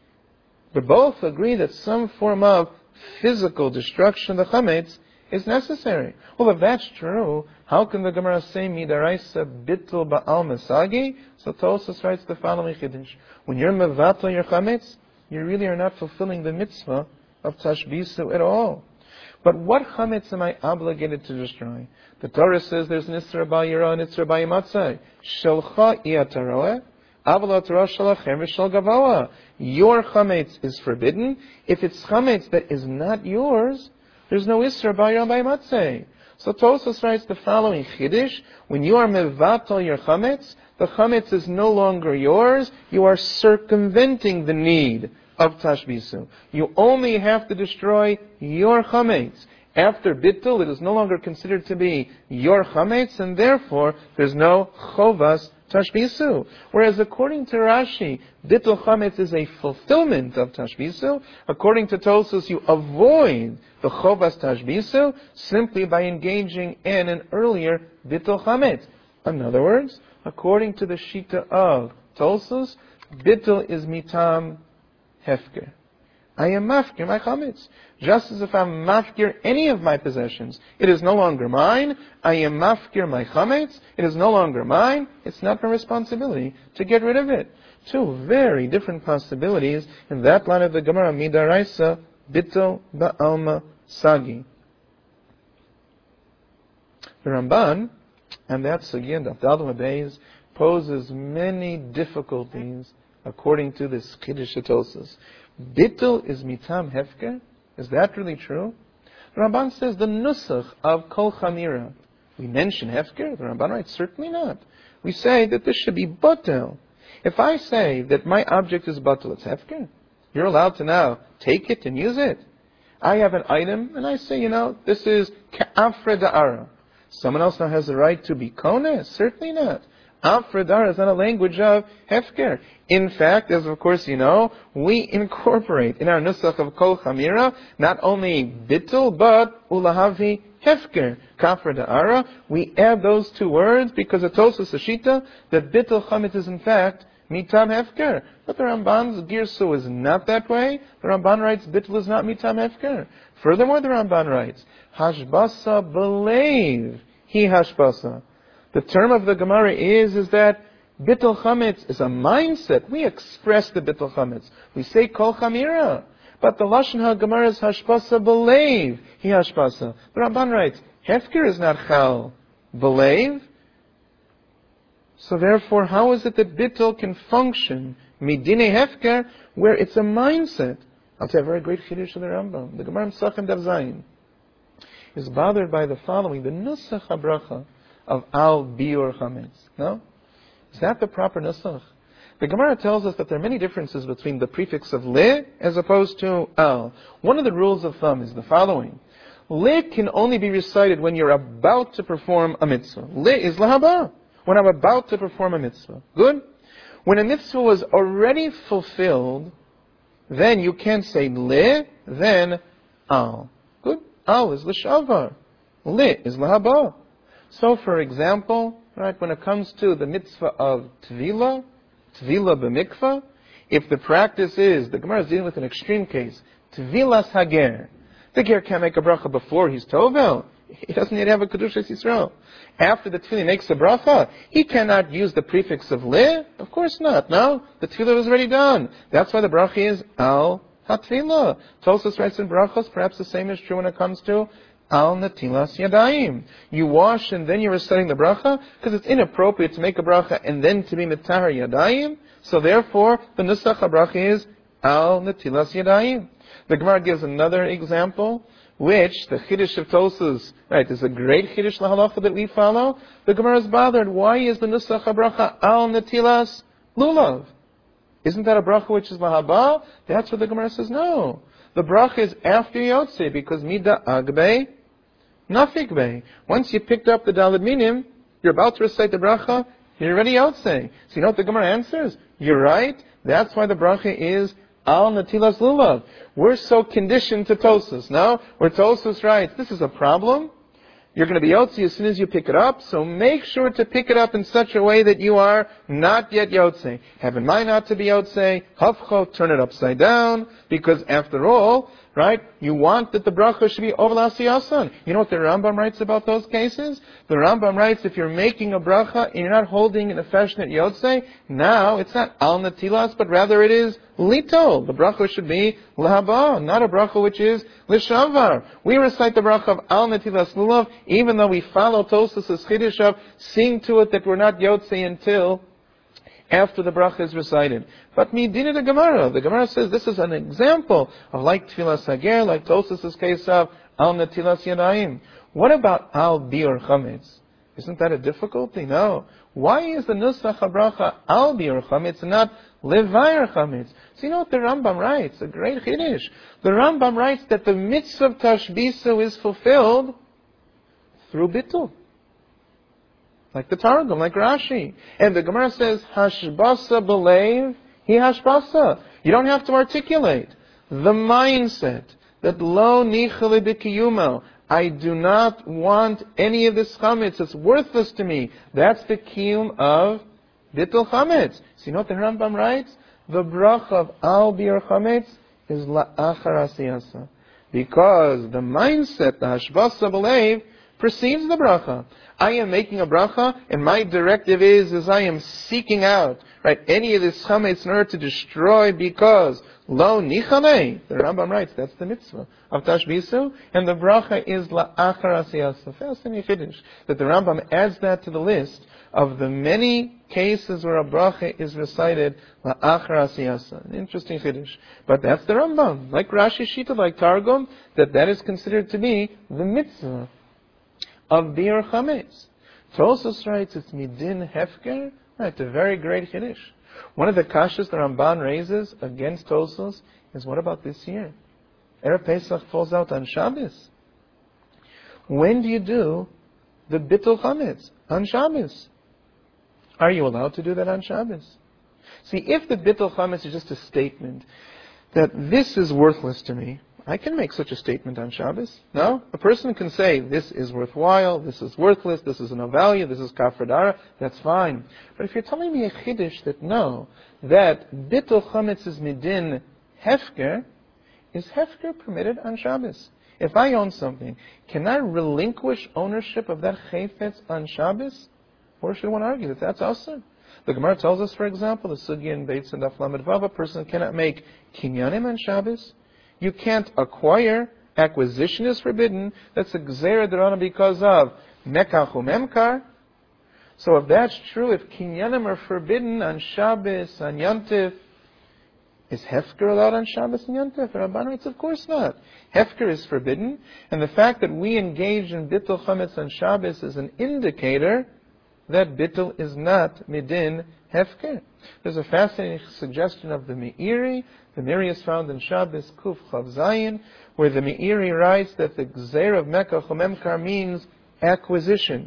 But both agree that some form of physical destruction of the chametz is necessary. Well, if that's true, how can the Gemara say midaraisa bittul ba'al mesagi? So Tosfos writes the following chiddush: when you're mevatel your chametz, you really are not fulfilling the mitzvah of tashbisu at all. But what chametz am I obligated to destroy? The Torah says there's an isra ba'yira and isra ba'yimatzai. Shelcha i'ataroeh, aval ha'torah shalachem v'shel gavoah. Your chametz is forbidden. If it's chametz that is not yours, there's no isra ba'yira ba'yimatzai. So Tosfos writes the following chiddush: when you are mevatel your chametz, the chametz is no longer yours. You are circumventing the need of tashbisu. You only have to destroy your chametz. After bittul, it is no longer considered to be your chametz, and therefore there's no chovas tashbisu. Whereas according to Rashi, bittul chametz is a fulfillment of tashbisu. According to Tosfos, you avoid the chovas tashbisu simply by engaging in an earlier bittul chametz. In other words, according to the shita of Tosfos, bittul is mitam hefker. I am mafkir my chametz. Just as if I'm mafkir any of my possessions, it is no longer mine. I am mafkir my chametz. It is no longer mine. It's not my responsibility to get rid of it. Two very different possibilities in that line of the Gemara, midaraisa bittul ba'alma sagi. The Ramban, and that's again the Daled Beis, poses many difficulties according to this chiddush of Tosfos. Bittul is mitam hefker. Is that really true? The Ramban says the nusach of kol chamira. We mention hefker. The Ramban writes certainly not. We say that this should be batel. If I say that my object is batel, it's hefker. You're allowed to now take it and use it. I have an item and I say, you know, this is ka'afre da'ara. Someone else now has the right to be koneh? Certainly not. Afre da'ara is not a language of hefker. In fact, as of course you know, we incorporate in our nusach of kol chamira not only bittul but ulahavi hefker. Kafre da'ara. We add those two words because it Tosfos Ashita that bittul chametz is in fact mitam hefker. But the Ramban's girsu is not that way. The Ramban writes bittul is not mitam hefker. Furthermore, the Ramban writes hashbasa believe he hashbasa. The term of the Gemara is, is that bittul chametz is a mindset. We express the bittul chametz. We say kol chamira. But the Lashon HaGemara is hashpasa believe. He hashpasa. The Ramban writes, hefker is not chal. Believe. So therefore, how is it that bittul can function midine hefker where it's a mindset? I'll tell you a very great chiddush of the Rambam. The Gemara Pesachim Daf Zayin is bothered by the following. The nusach habracha of al biur chametz. No? Is that the proper nusach? The Gemara tells us that there are many differences between the prefix of le as opposed to al. One of the rules of thumb is the following. Le can only be recited when you're about to perform a mitzvah. Le is lahaba. When I'm about to perform a mitzvah. Good? When a mitzvah was already fulfilled, then you can't say le, then al. Good? Al is l'shavar. Le is lahaba. So, for example, right, when it comes to the mitzvah of tvila, tvila b'mikvah, if the practice is, the Gemara is dealing with an extreme case, tvilas hager. The ger can't make a bracha before he's tovel. he doesn't yet have a Kedushas Yisrael. After the tefillah makes a bracha, he cannot use the prefix of le. Of course not. No, the tefillah was already done. That's why the bracha is al hatefillah. Tosfos writes in brachos, perhaps the same is true when it comes to al natilas yadayim. You wash and then you're reciting the bracha, because it's inappropriate to make a bracha and then to be mitahar yadayim. So therefore, the nusach bracha is al natilas yadayim. The Gemara gives another example, which the Chiddush of Tosfos, right, is a great Chiddush lahalacha that we follow. The Gemara is bothered. Why is the nusach bracha al natilas lulav? Isn't that a bracha which is lahaba? That's what the Gemara says. No, the bracha is after Yotze, because mida agbe, nafikbe. Once you picked up the daled minim, you're about to recite the bracha, you're already Yotze. So you know what the Gemara answers? You're right. That's why the bracha is al natilas lulav. We're so conditioned to Tosfos. No? Where Tosfos writes, this is a problem. You're going to be Yotze as soon as you pick it up, so make sure to pick it up in such a way that you are not yet Yotze. Have in mind not to be Yotze. Hafcho, turn it upside down, because after all, right, you want that the bracha should be oval asiyasan. You know what the Rambam writes about those cases? The Rambam writes, if you're making a bracha and you're not holding an affectionate Yotze, now it's not al natilas, but rather it is litol. The bracha should be lahaba, not a bracha which is lishavar. We recite the bracha of al natilas lulav, even though we follow Tosfos' chiddush of seeing to it that we're not Yotze until after the bracha is recited. But midina the Gemara, the Gemara says this is an example of like tefillah sager, like Tosfos' case of al natilas yadayim. What about al biur chametz? Isn't that a difficulty? No. Why is the nusach bracha al biur chametz and not levayir chametz? So you know what the Rambam writes? A great chiddush. The Rambam writes that the mitzvah of tashbisu is fulfilled through bitul. Like the Targum, like Rashi. And the Gemara says, hashbasa belev, he hashbasa. You don't have to articulate. The mindset that lo nichale b'kiyumo, I do not want any of this chametz, it's worthless to me. That's the kiyum of bitul chametz. So you know what the Rambam writes? The bracha of al biur chametz is la'achar asiyasa. Because the mindset, the hashbasa belev, precedes the bracha. I am making a bracha, and my directive is, is I am seeking out, right, any of this chametz in order to destroy, because lo nichale, the Rambam writes, that's the mitzvah of tashbisu, and the bracha is la'achar asiyasa. Fascinating chiddush that the Rambam adds that to the list of the many cases where a bracha is recited la'achar asiyasa. An interesting chiddush. But that's the Rambam, like Rashi Shita, like Targum, that that is considered to be the mitzvah of biur chametz. Tosfos writes it's midin hefker. Right, a very great chiddush. One of the kashas the Ramban raises against Tosfos is, what about this year? Erev Pesach falls out on Shabbos. When do you do the bitul chametz? On Shabbos. Are you allowed to do that on Shabbos? See, if the bitul chametz is just a statement that this is worthless to me, I can make such a statement on Shabbos. No? A person can say, this is worthwhile, this is worthless, this is no value, this is kafar dara, that's fine. But if you're telling me a chiddush that no, that bitul chametz is midin hefker, is hefker permitted on Shabbos? If I own something, can I relinquish ownership of that chayfetz on Shabbos? Or should one argue that that's also? The Gemara tells us, for example, the sugya in Beitz and Daf Lamed Vav, a person cannot make kinyanim on Shabbos. You can't acquire. Acquisition is forbidden. That's a gzeira derana because of mekach umemkar. So if that's true, if kinyanim are forbidden on Shabbos, on Yantif, is hefker allowed on Shabbos and Yantif? Rabban writes, of course not. Hefker is forbidden, and the fact that we engage in bitul chametz on Shabbos is an indicator that bitul is not midin hefker. There's a fascinating suggestion of the Meiri. The Meiri is found in Shabbos Kuf Chav Zayin, where the Meiri writes that the gzeir of mekach umemkar means acquisition.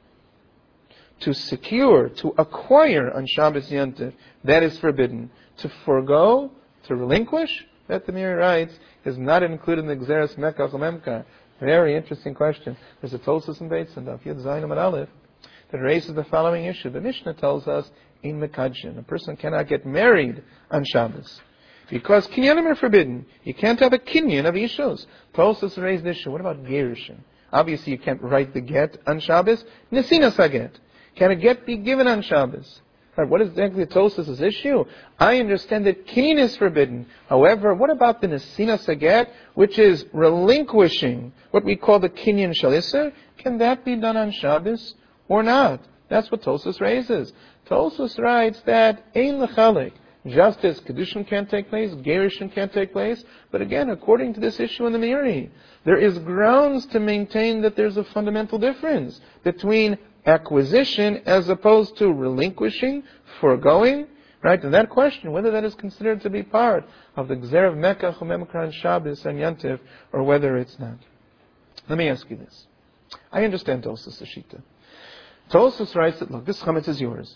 To secure, to acquire on Shabbos Yantif, that is forbidden. To forego, to relinquish, that the Meiri writes, is not included in the gzeiras mekach umemkar. Very interesting question. There's a Tosfos in Beitz and Daf Yud Zayin Amud Aleph that raises the following issue. The Mishnah tells us in Mekadshin, a person cannot get married on Shabbos because kinyanim are forbidden. You can't have a kinyan of ishos. Tosfos raised the issue. What about gerushin? Obviously, you can't write the get on Shabbos. Nesinas haget. Can a get be given on Shabbos? Right, what is exactly Tosfos' issue? I understand that kinyan is forbidden. However, what about the nesinas haget, which is relinquishing what we call the kinyan shel iser? Can that be done on Shabbos or not? That's what Tosfos raises. Tosfos writes that ein lechalik. Just as Kedushin can't take place, Gerushin can't take place. But again, according to this issue in the Meiri, there is grounds to maintain that there's a fundamental difference between acquisition as opposed to relinquishing, foregoing, right? And that question, whether that is considered to be part of the Gzer of Mekach, Memkran, Shabbos, and Yantiv, or whether it's not. Let me ask you this. I understand Tosfos Ashita. Tosfos writes that, look, this chametz is yours.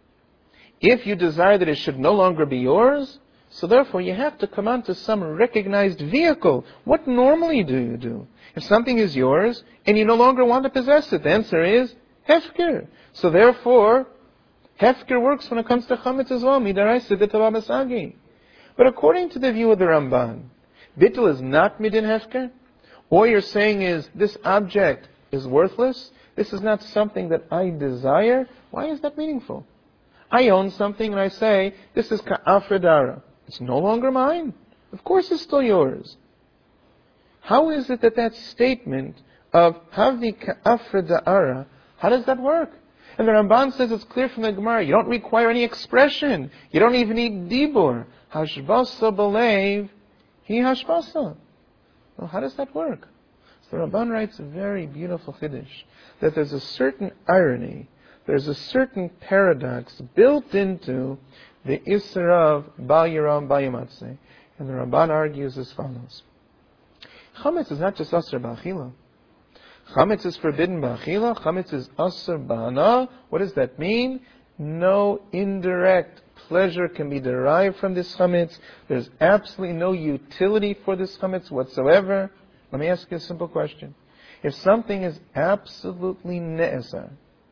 If you desire that it should no longer be yours, so therefore you have to come onto some recognized vehicle. What normally do you do? If something is yours and you no longer want to possess it, the answer is hefker. So therefore, hefker works when it comes to chametz as well. Midaraisa d'tava masagi. But according to the view of the Ramban, bittul is not midin hefker. All you're saying is this object is worthless. This is not something that I desire. Why is that meaningful? I own something and I say, this is ka'afredara. It's no longer mine. Of course it's still yours. How is it that that statement of havi ka'afredara, how does that work? And the Ramban says it's clear from the Gemara, you don't require any expression. You don't even need dibur. Hashbasa belev, hi hashbasa. Well, how does that work? So the Ramban writes a very beautiful chiddush, that there's a certain irony, there's a certain paradox built into the Isser of Bal Yiram Bal Yamatzeh. And the Ramban argues as follows. Chametz is not just Asr Ba'achila. Chametz is forbidden Ba'achila. Chametz is Asr Ba'ana. What does that mean? No indirect pleasure can be derived from this Chametz. There's absolutely no utility for this Chametz whatsoever. Let me ask you a simple question. If something is absolutely ne'esar,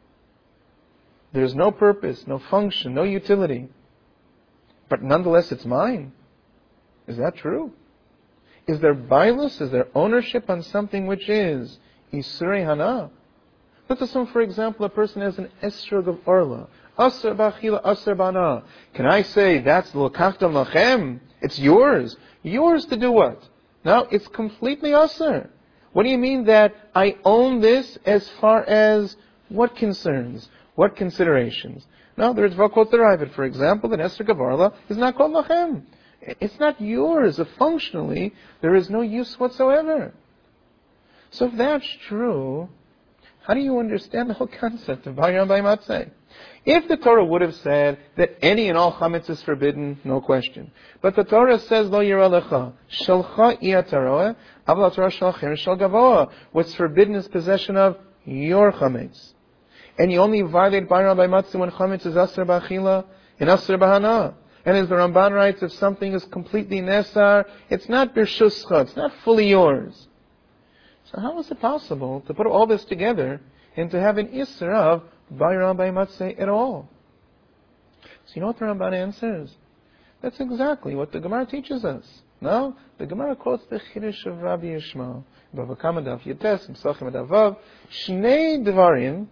there's no purpose, no function, no utility, but nonetheless it's mine. Is that true? Is there bailus, is there ownership on something which is Isurei Hana? Let's assume, for example, a person has an esrog of orla. Aser b'achila, aser b'ana. Can I say, that's l'kachtam lachem? It's yours. Yours to do what? No, it's completely aser. What do you mean that I own this as far as what concerns? What considerations? No, there's v'kol derived. For example, the esrog of orla is not called lachem. It's not yours. Functionally, there is no use whatsoever. So if that's true, how do you understand the whole concept of Bal Yiram Bal Yamatzeh? If the Torah would have said that any and all chametz is forbidden, no question. But the Torah says, Lo yira lecha, shalcha i'ataroeh, aval Torah shalcher shal gavoah. What's forbidden is possession of your chametz. And you only violate Bal Yiram Bal Yamatzeh when chametz is asr b'achila and asr b'hana. And as the Ramban writes, if something is completely nesar, it's not birshuscha, it's not fully yours. So how is it possible to put all this together and to have an isra of Bal Yiram Bal Yamatzeh at all? So you know what the Ramban answers? That's exactly what the Gemara teaches us. No? The Gemara quotes the Chiddush of Rabbi Yishmael. Bava Kama Daf Yates, M'sachim Adavav, Shnei Dvarim,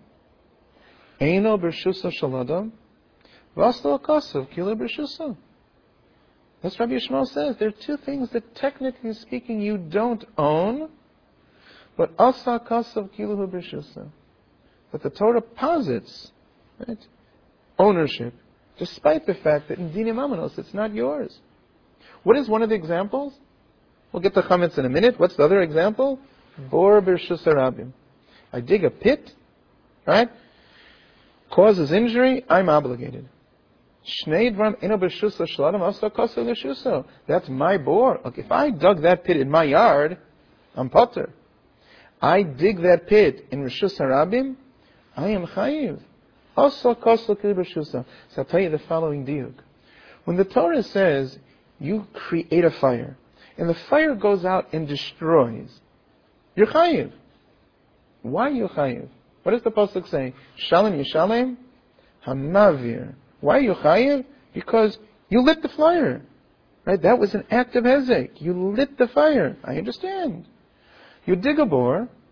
Eino B'Shusa Shaladam, V'Asla Akasav, Kila B'Shusa. That's what Rabbi Yishmael says. There are two things that technically speaking you don't own, but Asa Akasav, Kila B'Shusa. But the Torah posits, right, ownership, despite the fact that in Dinim Amanos it's not yours. What is one of the examples? We'll get to chametz in a minute. What's the other example? Bor b'rshus harabim. I dig a pit, right? Causes injury, I'm obligated. Shnei dvarim eno b'rshus shladam asa kaser l'shuso. That's my bor. Look, if I dug that pit in my yard, I'm potter. I dig that pit in rshus harabim, I am chayiv. Asa kaser l'shuso. So I'll tell you the following diuk. When the Torah says you create a fire, and the fire goes out and destroys, you're chayiv. Why are you chayiv? What does the pasuk say? Shalom yishalem hamavir. Why are you chayiv? Because you lit the fire. Right? That was an act of hezek. You lit the fire. I understand. You dig a bore,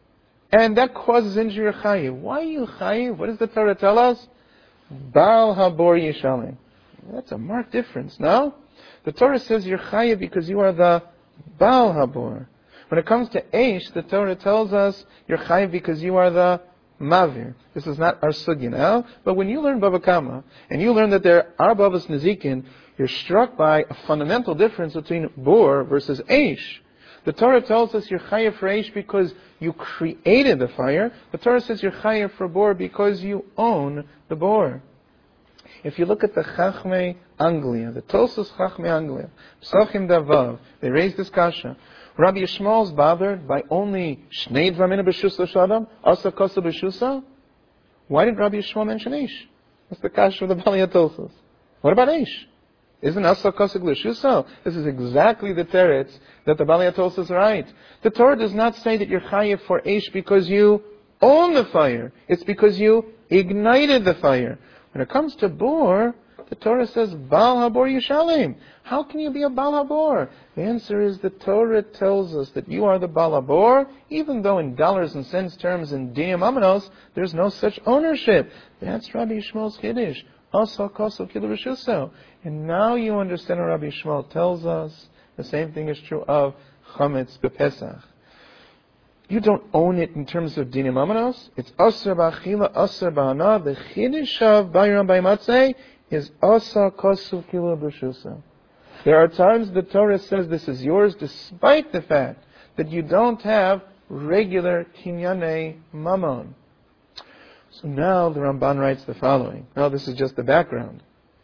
and that causes injury or chayiv. Why are you chayiv? What does the Torah tell us? Baal habor yishalim. That's a marked difference, no? The Torah says you're chayiv because you are the Baal habor. When it comes to Eish, the Torah tells us you're chayiv because you are the Mavir. This is not our sugya now, but when you learn Bava Kama, and you learn that there are Bavas Nezikin, you're struck by a fundamental difference between Bor versus Eish. The Torah tells us you're chayiv for Eish because you created the fire. The Torah says you're chayiv for Bor because you own the Bor. If you look at the Chachmei Anglia, the Tosas Chachmei Anglia, Psachim Davav, they raise this kasha. Rabbi Yishmael is bothered by only Shnei Dvarim B'Shusa Shadam, Asa Kosa B'Shusa. Why did Rabbi Yishmael mention Eish? That's the kasha of the Balei Tosas. What about Eish? Isn't Asa Kosa B'Shusa? This is exactly the teretz that the Balei Tosas write. The Torah does not say that you're chayiv for Eish because you own the fire. It's because you ignited the fire. When it comes to Bor, the Torah says, Baal Habor Yishalim. How can you be a Baal Habor? The answer is the Torah tells us that you are the Baal Habor, even though in dollars and cents terms in Dinim Amanos, there's no such ownership. That's Rabbi Yishmael's Kiddush. Also, Koso Kilu Rishuso. And now you understand what Rabbi Yishmael tells us. The same thing is true of Chametz B'Pesach. You don't own it in terms of Dinim Amanos. It's Aser B'Achila, Aser B'Hana. The Chiddush of Bayram B'Matzeh is Asa Kosu Kilu B'Shusa. There are times the Torah says this is yours despite the fact that you don't have regular Kinyanei Mammon. So now the Ramban writes the following. Now this is just the background.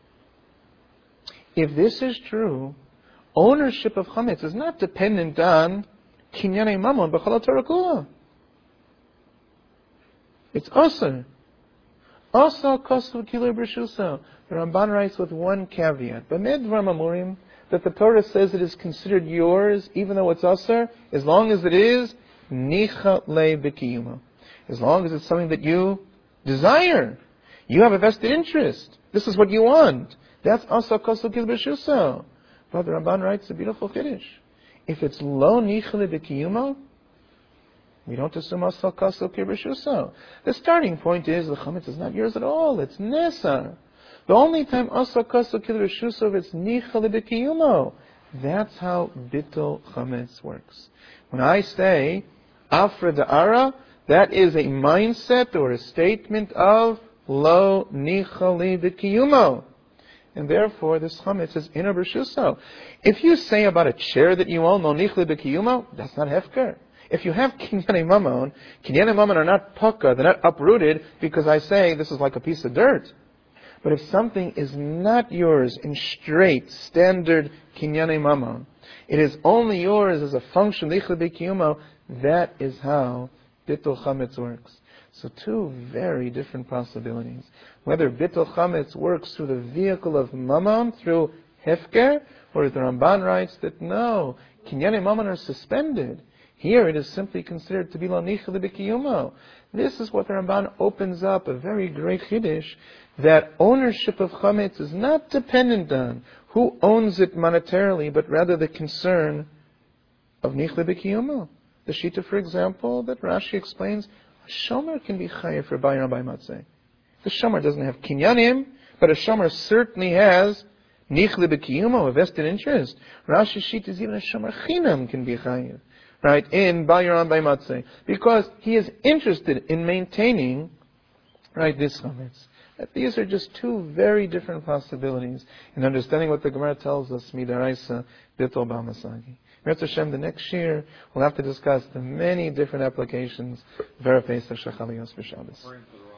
If this is true, ownership of Chametz is not dependent on Kinyanei Mammon B'Chol Torah Kula. It's Aser. Asa Kosu Kilu B'Shusa. The Ramban writes with one caveat. B'med Dvarim Amurim, that the Torah says it is considered yours, even though it's Aser, as long as it is Nicha Le B'Kiyuma. As long as it's something that you desire. You have a vested interest. This is what you want. That's Asa Kosu Kilu B'Shusa. But the Ramban writes a beautiful Kiddush. If it's Lo Nicha Le B'Kiyuma, we don't assume Asa Kosu Kilu B'Shusa. The starting point is the Chametz is not yours at all. It's Nesar. The only time Asa Kosu Kilu B'Shusa, it's Nicha Le B'Kiyumo. That's how Bittul Chametz works. When I say Afra Da'ara, that is a mindset or a statement of Lo Nicha Le B'Kiyumo. And therefore, this Chametz is Ina B'Shusa. If you say about a chair that you own, Lo Nicha Le B'Kiyumo, that's not Hefker. If you have Kinyanei Mammon, Kinyanei Mammon are not Paka, they're not uprooted because I say this is like a piece of dirt. But if something is not yours in straight, standard Kinyanei Mammon, it is only yours as a function, Nicha B'Kiyumo, that is how Bittul Chametz works. So two very different possibilities. Whether Bittul Chametz works through the vehicle of Mammon, through Hefker, or the Ramban writes that no, Kinyanei Mammon are suspended. Here it is simply considered to be Lo Nicha Le B'Kiyumo. This is what the Ramban opens up, a very great Chiddush, that ownership of Chametz is not dependent on who owns it monetarily, but rather the concern of Nicha Le B'Kiyumo. The Shita, for example, that Rashi explains, a Shomer can be chayav for Bayram B'Matzeh. The Shomer doesn't have Kinyanim, but a Shomer certainly has Nicha Le B'Kiyumo, a vested interest. Rashi Shita is even a Shomer Chinam can be chayav. Right, in Bayram B'Matzeh, because he is interested in maintaining, right, this Chametz. These are just two very different possibilities in understanding what the Gemara tells us, Midaraisa, Bittul B'Masagi. Mirz Hashem, the next year, we'll have to discuss the many different applications, Vera Pesach Shachalios B'Shabbos.